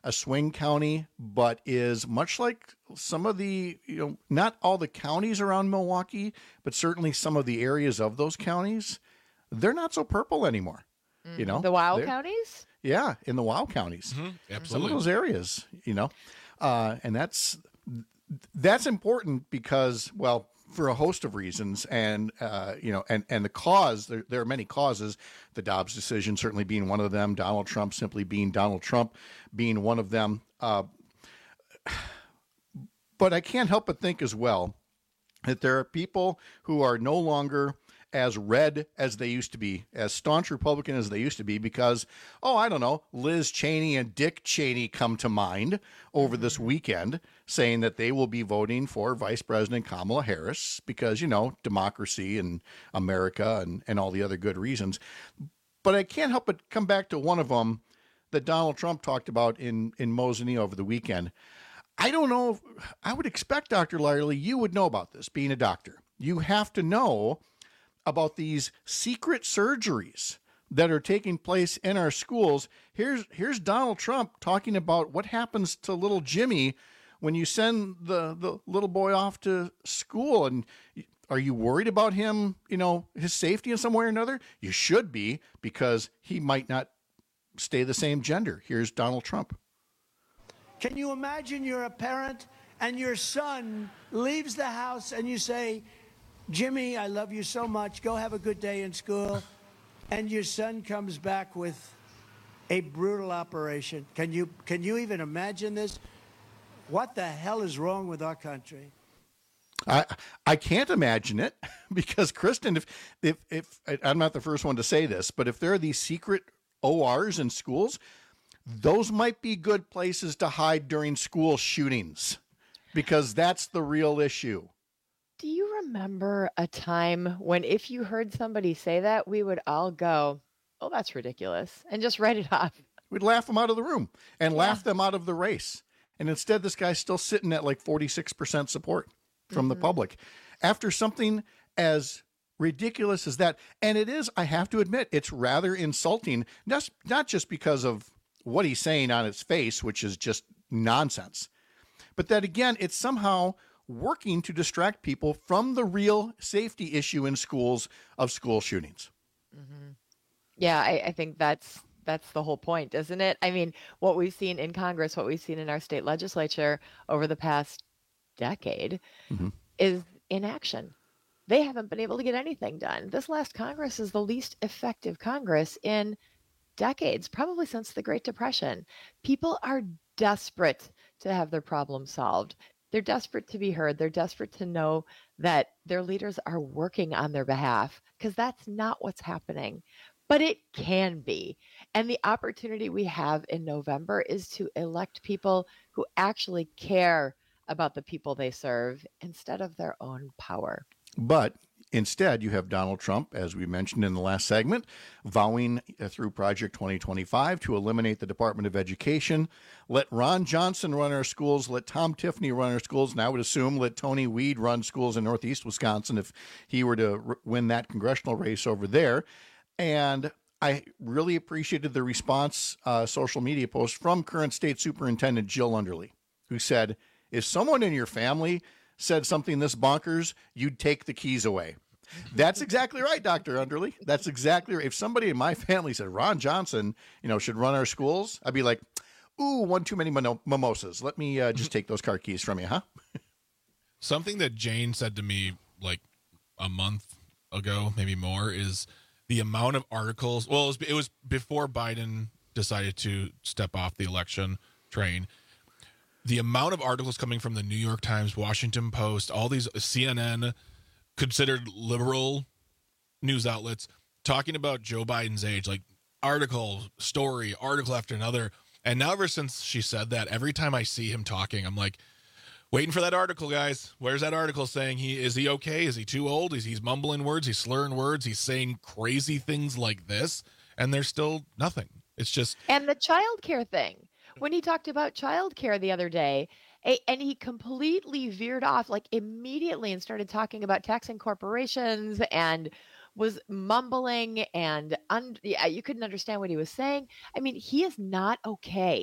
a swing county, but is much like some of the, you know, not all the counties around Milwaukee, but certainly some of the areas of those counties, they're not so purple anymore. Mm-hmm. You know, the WOW they're, counties? Yeah, in the WOW counties. Mm-hmm. Absolutely. Some of those areas, you know, uh, and that's that's important because, well, for a host of reasons, and uh, you know, and and the cause, there, there are many causes. The Dobbs decision certainly being one of them. Donald Trump simply being Donald Trump being one of them. Uh, but I can't help but think as well that there are people who are no longer as red as they used to be, as staunch Republican as they used to be, because, oh, I don't know, Liz Cheney and Dick Cheney come to mind over this weekend, saying that they will be voting for Vice President Kamala Harris because, you know, democracy and America and, and all the other good reasons. But I can't help but come back to one of them that Donald Trump talked about in, in Mosinee over the weekend. I don't know, if, I would expect, Doctor Lyerly, you would know about this, being a doctor. You have to know about these secret surgeries that are taking place in our schools. Here's here's Donald Trump talking about what happens to little Jimmy when you send the, the little boy off to school. And are you worried about him, you know, his safety in some way or another? You should be, because he might not stay the same gender. Here's Donald Trump. Can you imagine you're a parent and your son leaves the house and you say, Jimmy, I love you so much. Go have a good day in school. And your son comes back with a brutal operation. Can you can you even imagine this? What the hell is wrong with our country? I I can't imagine it, because Kristen, if if if I'm not the first one to say this, but if there are these secret O Rs in schools, those might be good places to hide during school shootings, because that's the real issue. Do you remember a time when if you heard somebody say that, we would all go, oh, that's ridiculous, and just write it off? We'd laugh them out of the room and yeah. laugh them out of the race. And instead, this guy's still sitting at like forty-six percent support from mm-hmm. the public after something as ridiculous as that. And it is, I have to admit, it's rather insulting, not, not just because of what he's saying on its face, which is just nonsense, but that, again, it's somehow working to distract people from the real safety issue in schools of school shootings. Mm-hmm. Yeah, I, I think that's that's the whole point, isn't it? I mean, what we've seen in Congress, what we've seen in our state legislature over the past decade mm-hmm. is inaction. They haven't been able to get anything done. This last Congress is the least effective Congress in decades, probably since the Great Depression. People are desperate to have their problems solved. They're desperate to be heard. They're desperate to know that their leaders are working on their behalf, because that's not what's happening. But it can be. And the opportunity we have in November is to elect people who actually care about the people they serve instead of their own power. But instead, you have Donald Trump, as we mentioned in the last segment, vowing through Project twenty twenty-five to eliminate the Department of Education, let Ron Johnson run our schools, let Tom Tiffany run our schools, and I would assume let Tony Weed run schools in Northeast Wisconsin if he were to r- win that congressional race over there. And I really appreciated the response, uh, social media post from current State Superintendent Jill Underly, who said, if someone in your family said something this bonkers, you'd take the keys away. That's exactly right, Doctor Underly. That's exactly right. If somebody in my family said Ron Johnson, you know, should run our schools, I'd be like, ooh, one too many mimo- mimosas. Let me uh, just take those car keys from you, huh? Something that Jane said to me like a month ago, maybe more, is the amount of articles. Well, it was, it was before Biden decided to step off the election train. The amount of articles coming from the New York Times, Washington Post, all these C N N, considered liberal news outlets, talking about Joe Biden's age, like article, story, article after another. And now ever since she said that, every time I see him talking, I'm like, waiting for that article, guys. Where's that article saying he is he okay? Is he too old? Is he's mumbling words? He's slurring words. He's saying crazy things like this. And there's still nothing. It's just. And the childcare thing. When he talked about childcare the other day, a, and he completely veered off like immediately and started talking about taxing corporations and was mumbling and un, yeah, you couldn't understand what he was saying. I mean, he is not okay.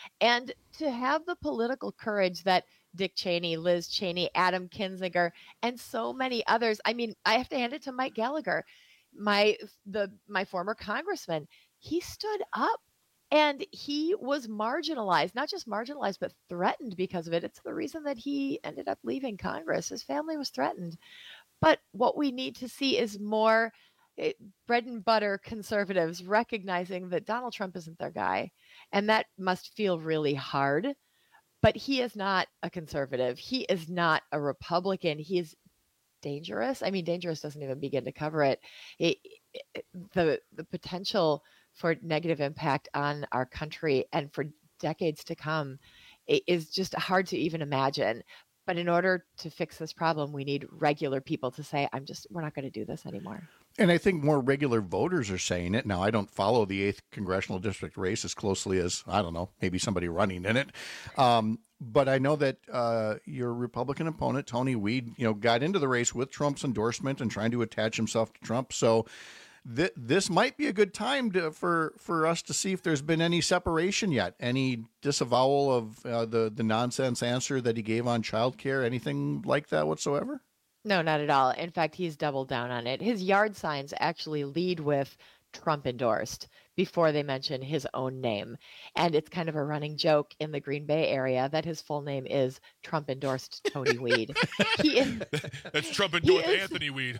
And to have the political courage that Dick Cheney, Liz Cheney, Adam Kinzinger, and so many others. I mean, I have to hand it to Mike Gallagher, my the my former congressman. He stood up and he was marginalized, not just marginalized, but threatened because of it. It's the reason that he ended up leaving Congress. His family was threatened. But what we need to see is more it, bread and butter conservatives recognizing that Donald Trump isn't their guy. And that must feel really hard. But he is not a conservative. He is not a Republican. He is dangerous. I mean, dangerous doesn't even begin to cover it. It, it the the potential for negative impact on our country and for decades to come is just hard to even imagine. But in order to fix this problem, we need regular people to say, I'm just, we're not going to do this anymore. And I think more regular voters are saying it. Now, I don't follow the eighth Congressional District race as closely as, I don't know, maybe somebody running in it. Um, but I know that uh, your Republican opponent, Tony Weed, you know, got into the race with Trump's endorsement and trying to attach himself to Trump. So th- this might be a good time to, for, for us to see if there's been any separation yet, any disavowal of uh, the, the nonsense answer that he gave on childcare, anything like that whatsoever? No, not at all. In fact, he's doubled down on it. His yard signs actually lead with Trump endorsed before they mention his own name. And it's kind of a running joke in the Green Bay area that his full name is Trump endorsed Tony Weed. He is, That's Trump endorsed is, Anthony Weed.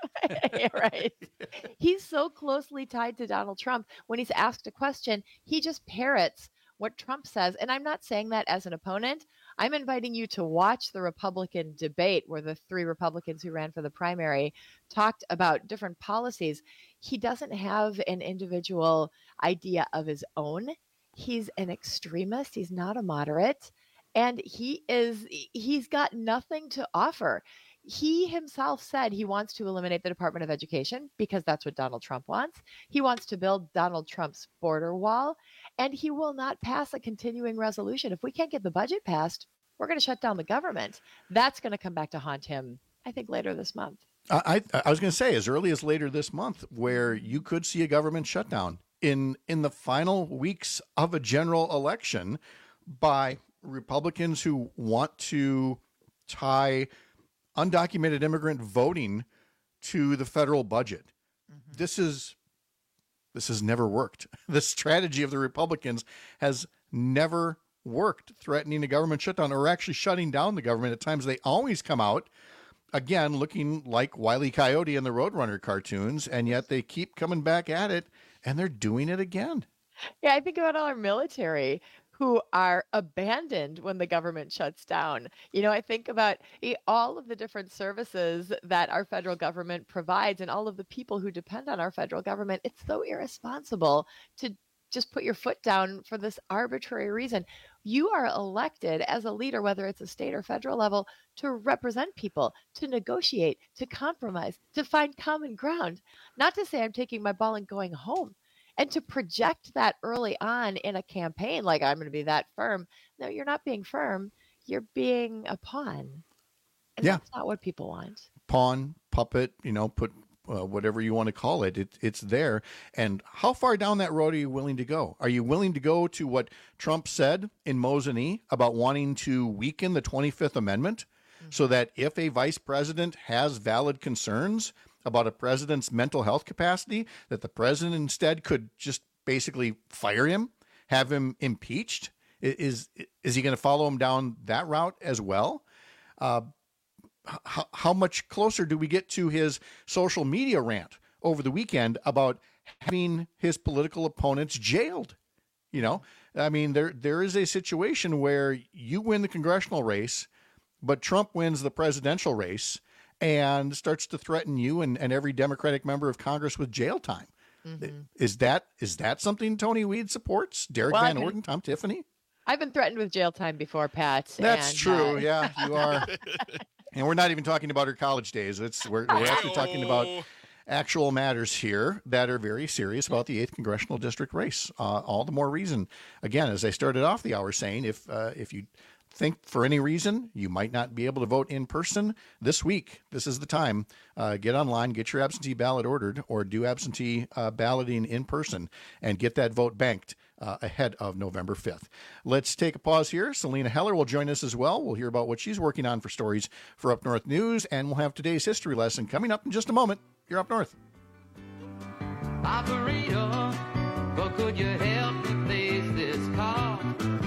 Right. He's so closely tied to Donald Trump. When he's asked a question, he just parrots what Trump says. And I'm not saying that as an opponent. I'm inviting you to watch the Republican debate where the three Republicans who ran for the primary talked about different policies. He doesn't have an individual idea of his own. He's an extremist. He's not a moderate. And he is, he's got nothing to offer. He himself said he wants to eliminate the Department of Education because that's what Donald Trump wants. He wants to build Donald Trump's border wall, and he will not pass a continuing resolution. If we can't get the budget passed, we're going to shut down the government. That's going to come back to haunt him, I think, later this month. I, I was going to say as early as later this month, where you could see a government shutdown in, in the final weeks of a general election by Republicans who want to tie undocumented immigrant voting to the federal budget. Mm-hmm. This is this has never worked. The strategy of the Republicans has never worked, threatening a government shutdown or actually shutting down the government. At times they always come out, again, looking like Wile E. Coyote in the Roadrunner cartoons, and yet they keep coming back at it, and they're doing it again. Yeah, I think about all our military who are abandoned when the government shuts down. You know, I think about all of the different services that our federal government provides and all of the people who depend on our federal government. It's so irresponsible to just put your foot down for this arbitrary reason. You are elected as a leader, whether it's a state or federal level, to represent people, to negotiate, to compromise, to find common ground. Not to say I'm taking my ball and going home. And to project that early on in a campaign, like I'm going to be that firm. No, you're not being firm. You're being a pawn. And yeah. That's not what people want. Pawn, puppet, you know, put uh, whatever you want to call it. it. It's there. And how far down that road are you willing to go? Are you willing to go to what Trump said in Mosinee about wanting to weaken the twenty-fifth Amendment mm-hmm. so that if a vice president has valid concerns about a president's mental health capacity, that the president instead could just basically fire him, have him impeached? Is is he going to follow him down that route as well? Uh, how, how much closer do we get to his social media rant over the weekend about having his political opponents jailed? You know, I mean, there there is a situation where you win the congressional race, but Trump wins the presidential race and starts to threaten you and, and every Democratic member of Congress with jail time. Mm-hmm. Is that is that something Tony Weed supports? Derek well, Van been, Orden, Tom Tiffany? I've been threatened with jail time before, Pat. That's and, true. Uh... Yeah, you are. And we're not even talking about her college days. It's we're, we're actually talking about actual matters here that are very serious about the eighth Congressional District race. Uh, all the more reason, again, as I started off the hour saying, if uh, if you think for any reason you might not be able to vote in person this week, this is the time. Uh, get online, get your absentee ballot ordered, or do absentee uh, balloting in person and get that vote banked. uh, ahead of November fifth. Let's take a pause here. Selena Heller will join us as well. We'll hear about what she's working on for stories for Up North News, and we'll have today's history lesson coming up in just a moment. You're Up North. Operator, but could you help me place this call?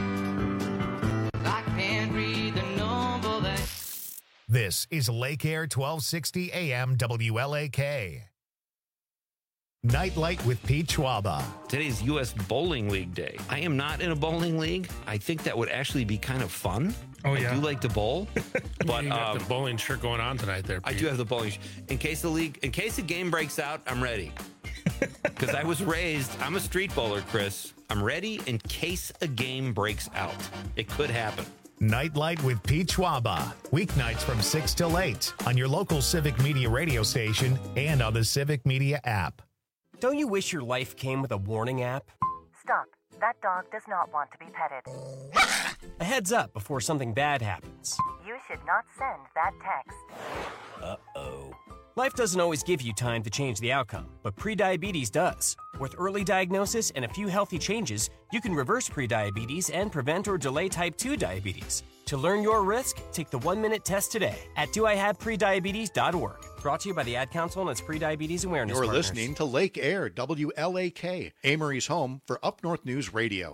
I can't read the number that... This is Lake Air twelve sixty A M W L A K. Nightlight with Pete Schwaba. Today's U S Bowling League Day. I am not in a bowling league. I think that would actually be kind of fun. Oh, yeah. I do like to bowl. But you got um, the bowling shirt going on tonight there, Pete. I do have the bowling shirt. In case the league, in case the game breaks out, I'm ready. Because I was raised, I'm a street bowler, Chris. I'm ready in case a game breaks out. It could happen. Nightlight with Pete Schwaba. Weeknights from six till eight on your local Civic Media radio station and on the Civic Media app. Don't you wish your life came with a warning app? Stop. That dog does not want to be petted. A heads up before something bad happens. You should not send that text. Uh-oh. Life doesn't always give you time to change the outcome, but prediabetes does. With early diagnosis and a few healthy changes, you can reverse prediabetes and prevent or delay type two diabetes. To learn your risk, take the one-minute test today at do I have prediabetes dot org. Brought to you by the Ad Council and its Prediabetes Awareness You're Partners. listening to Lake Air, W L A K, Amory's home for Up North News Radio.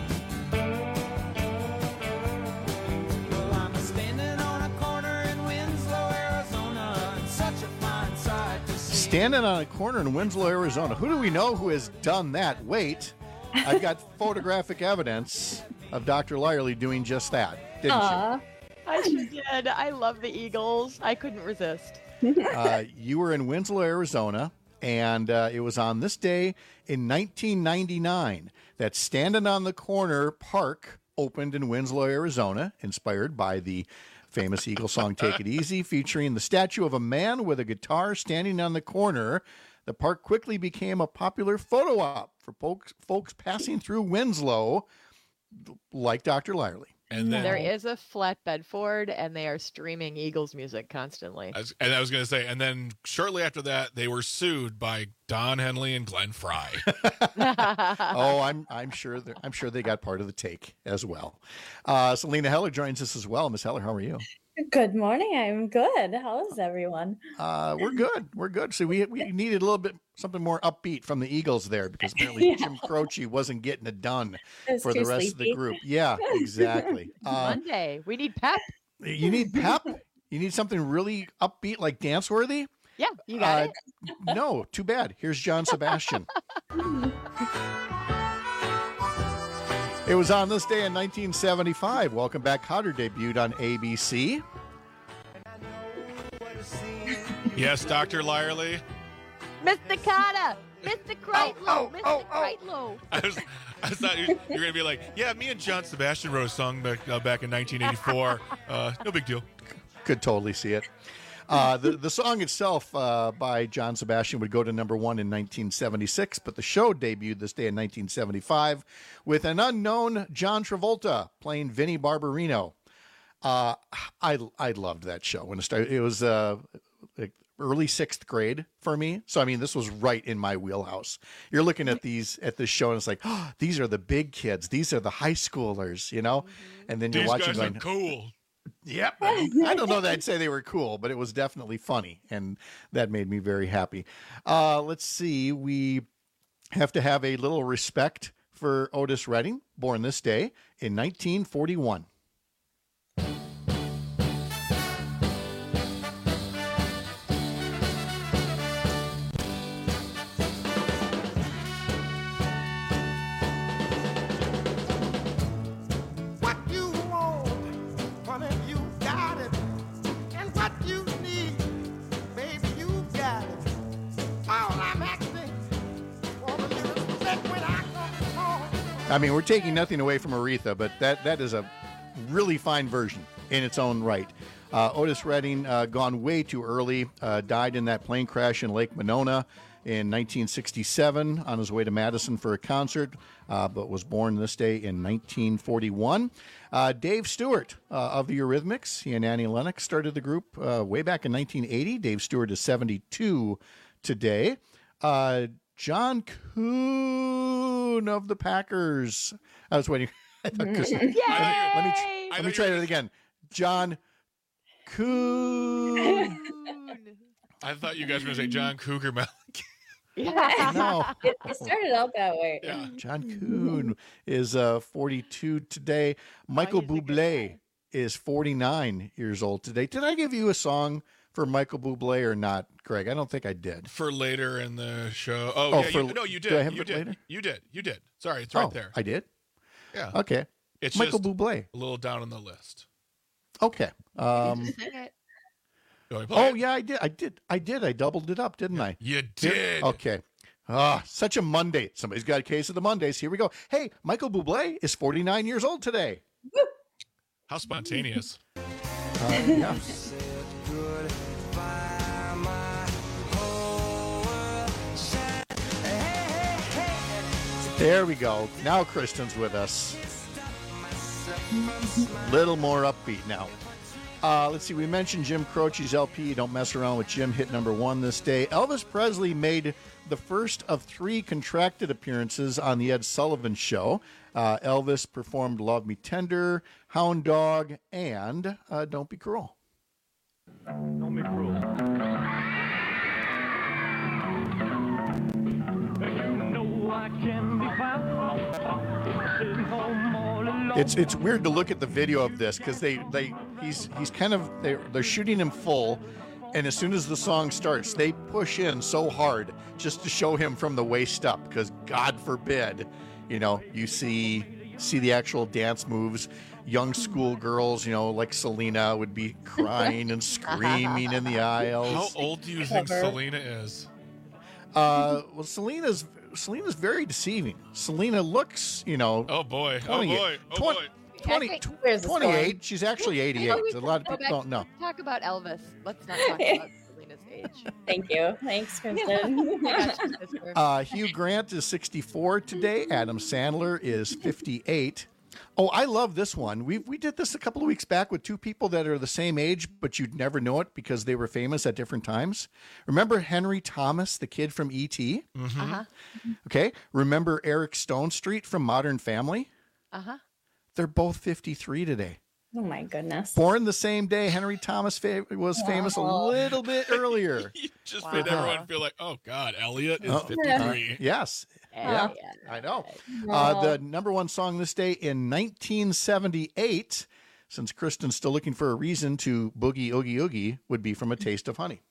Standing on a corner in Winslow, Arizona. Who do we know who has done that? Wait, I've got photographic evidence of Doctor Lyerly doing just that, didn't Aww. I sure did. I love the Eagles. I couldn't resist. you? Uh, you were in Winslow, Arizona, and uh, it was on this day in nineteen ninety-nine that Standing on the Corner Park opened in Winslow, Arizona, inspired by the famous Eagle song Take It Easy, featuring the statue of a man with a guitar standing on the corner. The park quickly became a popular photo op for folks, folks passing through Winslow, like Doctor Lyerly. And then there is a flatbed Ford, and they are streaming Eagles music constantly. I was, and I was going to say, and then shortly after that, they were sued by Don Henley and Glenn Fry. oh, I'm I'm sure I'm sure they got part of the take as well. Uh, Selena Heller joins us as well. Miss Heller, how are you? Good morning. I'm good. How is everyone? Uh, we're good. We're good. So we we needed a little bit something more upbeat from the Eagles there because apparently yeah. Jim Croce wasn't getting it done it for the rest sleepy. of the group. Yeah, exactly. Uh, Monday. We need pep. You need pep. You need something really upbeat, like dance worthy. Yeah, you got uh, it. No, too bad. Here's John Sebastian. It was on this day in nineteen seventy-five. Welcome Back Kotter debuted on A B C. Yes, Doctor Lyerly. Mister Carter! Mister Kreitlow! Oh, oh, Mister oh, oh. Kreitlow! I was, I thought you, you were going to be like, yeah, me and John Sebastian wrote a song back, uh, back in nineteen eighty-four. Uh, no big deal. Could totally see it. Uh, the, the song itself uh, by John Sebastian would go to number one in nineteen seventy-six, but the show debuted this day in nineteen seventy-five with an unknown John Travolta playing Vinnie Barbarino. Uh, I I loved that show when it started. It was uh, like early sixth grade for me, so I mean this was right in my wheelhouse. You're looking at these at this show and it's like, oh, these are the big kids, these are the high schoolers, you know, and then you're These watching guys going, are cool. Yep. I don't know that I'd say they were cool, but it was definitely funny, and that made me very happy. Uh, let's see. We have to have a little respect for Otis Redding, born this day in nineteen forty-one. I mean, we're taking nothing away from Aretha, but that, that is a really fine version in its own right. Uh, Otis Redding, uh, gone way too early, uh, died in that plane crash in Lake Monona in nineteen sixty-seven on his way to Madison for a concert, uh, but was born this day in nineteen forty-one. Uh, Dave Stewart uh, of the Eurythmics, he and Annie Lennox started the group uh, way back in nineteen eighty. Dave Stewart is seventy-two today. Uh, John Kuhn of the Packers. I was waiting. I thought, Chris- let me, let me, let me try it again. John Kuhn. I thought you guys were going to say John Cougar Malik. Yeah. No. It, it started out that way. Yeah. John Kuhn is uh, forty-two today. Michael Bublé is forty-nine years old today. Did I give you a song for Michael Bublé or not, Greg? I don't think I did. For later in the show. Oh, Oh, yeah. for- you, no, you do did. I have you it did. later? You did. You did. Sorry, it's right Oh, there. I did? Yeah. Okay. It's Michael just Bublé. a little down on the list. Okay. Um, You want me to play oh, it? yeah, I did. I did. I did. I doubled it up, didn't I? You Here- did. Okay. Ah, such a Monday. Somebody's got a case of the Mondays. Here we go. Hey, Michael Bublé is forty-nine years old today. How spontaneous. Uh, yeah. There we go. Now Kristen's with us. Little more upbeat now. Uh, let's see. We mentioned Jim Croce's L P. Don't mess around with Jim. Hit number one this day. Elvis Presley made the first of three contracted appearances on the Ed Sullivan Show. Uh, Elvis performed "Love Me Tender," "Hound Dog," and uh, "Don't Be Cruel." Don't be cruel. You know I can be found sitting home all alone. It's it's weird to look at the video of this because they, they he's he's kind of they they're shooting him full, and as soon as the song starts, they push in so hard just to show him from the waist up because God forbid, you know, you see see the actual dance moves. Young school girls, you know, like Selena would be crying and screaming in the aisles. How old do you think Selena is? Uh, well, Selena's Selena's very deceiving. Selena looks, you know. Oh boy! Oh twenty-eight boy! Oh twenty boy! twenty, Where's this twenty-eight. going? She's actually eighty-eight. Oh, we A lot of should go people back- don't know. Talk about Elvis. Let's not talk about Selena's age. Thank you. Thanks, Kristen. Yes, sister. Uh, Hugh Grant is sixty-four today. Adam Sandler is fifty-eight. Oh, I love this one. We we did this a couple of weeks back with two people that are the same age, but you'd never know it because they were famous at different times. Remember Henry Thomas, the kid from E T? Mm-hmm. Uh-huh. Okay. Remember Eric Stone Street from Modern Family? Uh-huh. They're both fifty-three today. Oh my goodness. Born the same day. Henry Thomas fa- was famous a Wow. little bit earlier. You just Wow. made everyone feel like, oh God, Elliot is Oh, fifty-three. uh, yes. Yeah, Elliot. I know. No. Uh, the number one song this day in nineteen seventy-eight, since Kristen's still looking for a reason to boogie oogie oogie, would be from A Taste of Honey.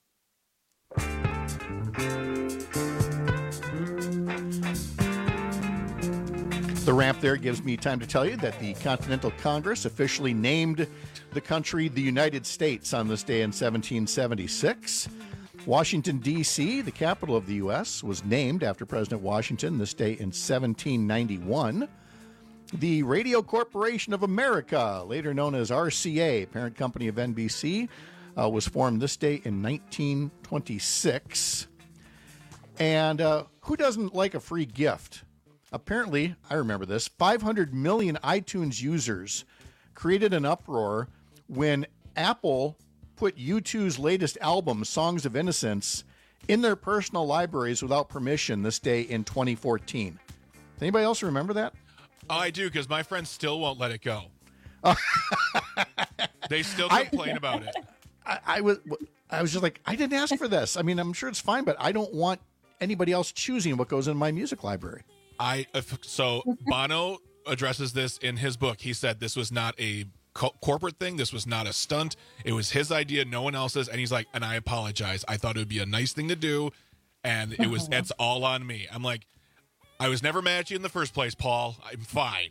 The ramp there gives me time to tell you that the Continental Congress officially named the country the United States on this day in seventeen seventy-six. Washington, D C, the capital of the U S, was named after President Washington this day in seventeen ninety-one. The Radio Corporation of America, later known as R C A, parent company of N B C, uh, was formed this day in nineteen twenty-six. And uh, who doesn't like a free gift? Apparently, I remember this, five hundred million iTunes users created an uproar when Apple put U two's latest album, Songs of Innocence, in their personal libraries without permission this day in twenty fourteen. Does anybody else remember that? Oh, I do, because my friends still won't let it go. They still I- complain about it. I, I was I was just like, I didn't ask for this. I mean, I'm sure it's fine, but I don't want anybody else choosing what goes in my music library. I if, so Bono addresses this in his book. He said this was not a co- corporate thing. This was not a stunt. It was his idea, no one else's. And he's like, and I apologize. I thought it would be a nice thing to do, and it was. It's all on me. I'm like, I was never mad at you in the first place, Paul. I'm fine.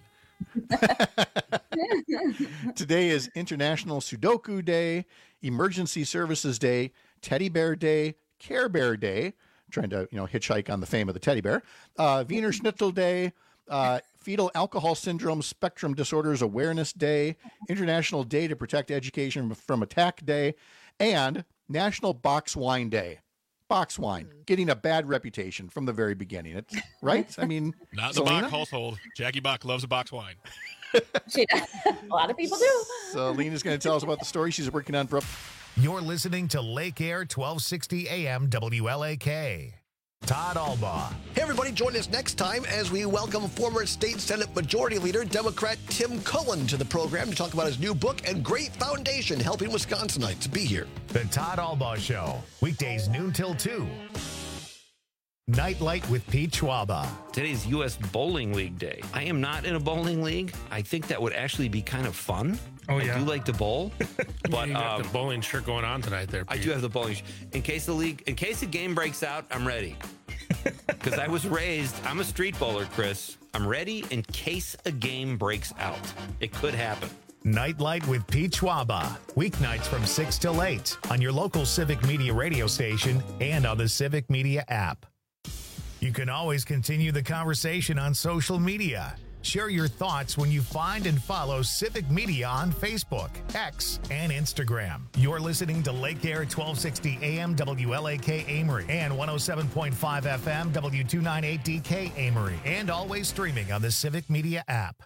Today is International Sudoku Day, Emergency Services Day, Teddy Bear Day, Care Bear Day. Trying to, you know, hitchhike on the fame of the teddy bear. Uh, Wiener Schnitzel Day, uh, Fetal Alcohol Syndrome Spectrum Disorders Awareness Day, International Day to Protect Education from Attack Day, and National Box Wine Day. Box wine, getting a bad reputation from the very beginning. It's, right? I mean, Not in the Selena? Bach household. Jackie Bach loves a box wine. She does. A lot of people do. So Lena's going to tell us about the story she's working on for. You're listening to Lake Air twelve sixty A M W L A K. Todd Albaugh. Hey, everybody, join us next time as we welcome former State Senate Majority Leader, Democrat Tim Cullen, to the program to talk about his new book and great foundation helping Wisconsinites. Be here. The Todd Albaugh Show, weekdays noon till two. Nightlight with Pete Schwaba. Today's U S Bowling League Day. I am not in a bowling league. I think that would actually be kind of fun. Oh, yeah. I do like to bowl. But you got um, the bowling shirt going on tonight there, I Pete. do have the bowling. sh- In case the league, in case the game breaks out, I'm ready. Because I was raised, I'm a street bowler, Chris. I'm ready in case a game breaks out. It could happen. Nightlight with Pete Schwaba. Weeknights from six till eight on your local Civic Media radio station and on the Civic Media app. You can always continue the conversation on social media. Share your thoughts when you find and follow Civic Media on Facebook, X, and Instagram. You're listening to Lake Air twelve sixty A M W L A K Amory and one oh seven point five F M W two ninety-eight D K Amory, and always streaming on the Civic Media app.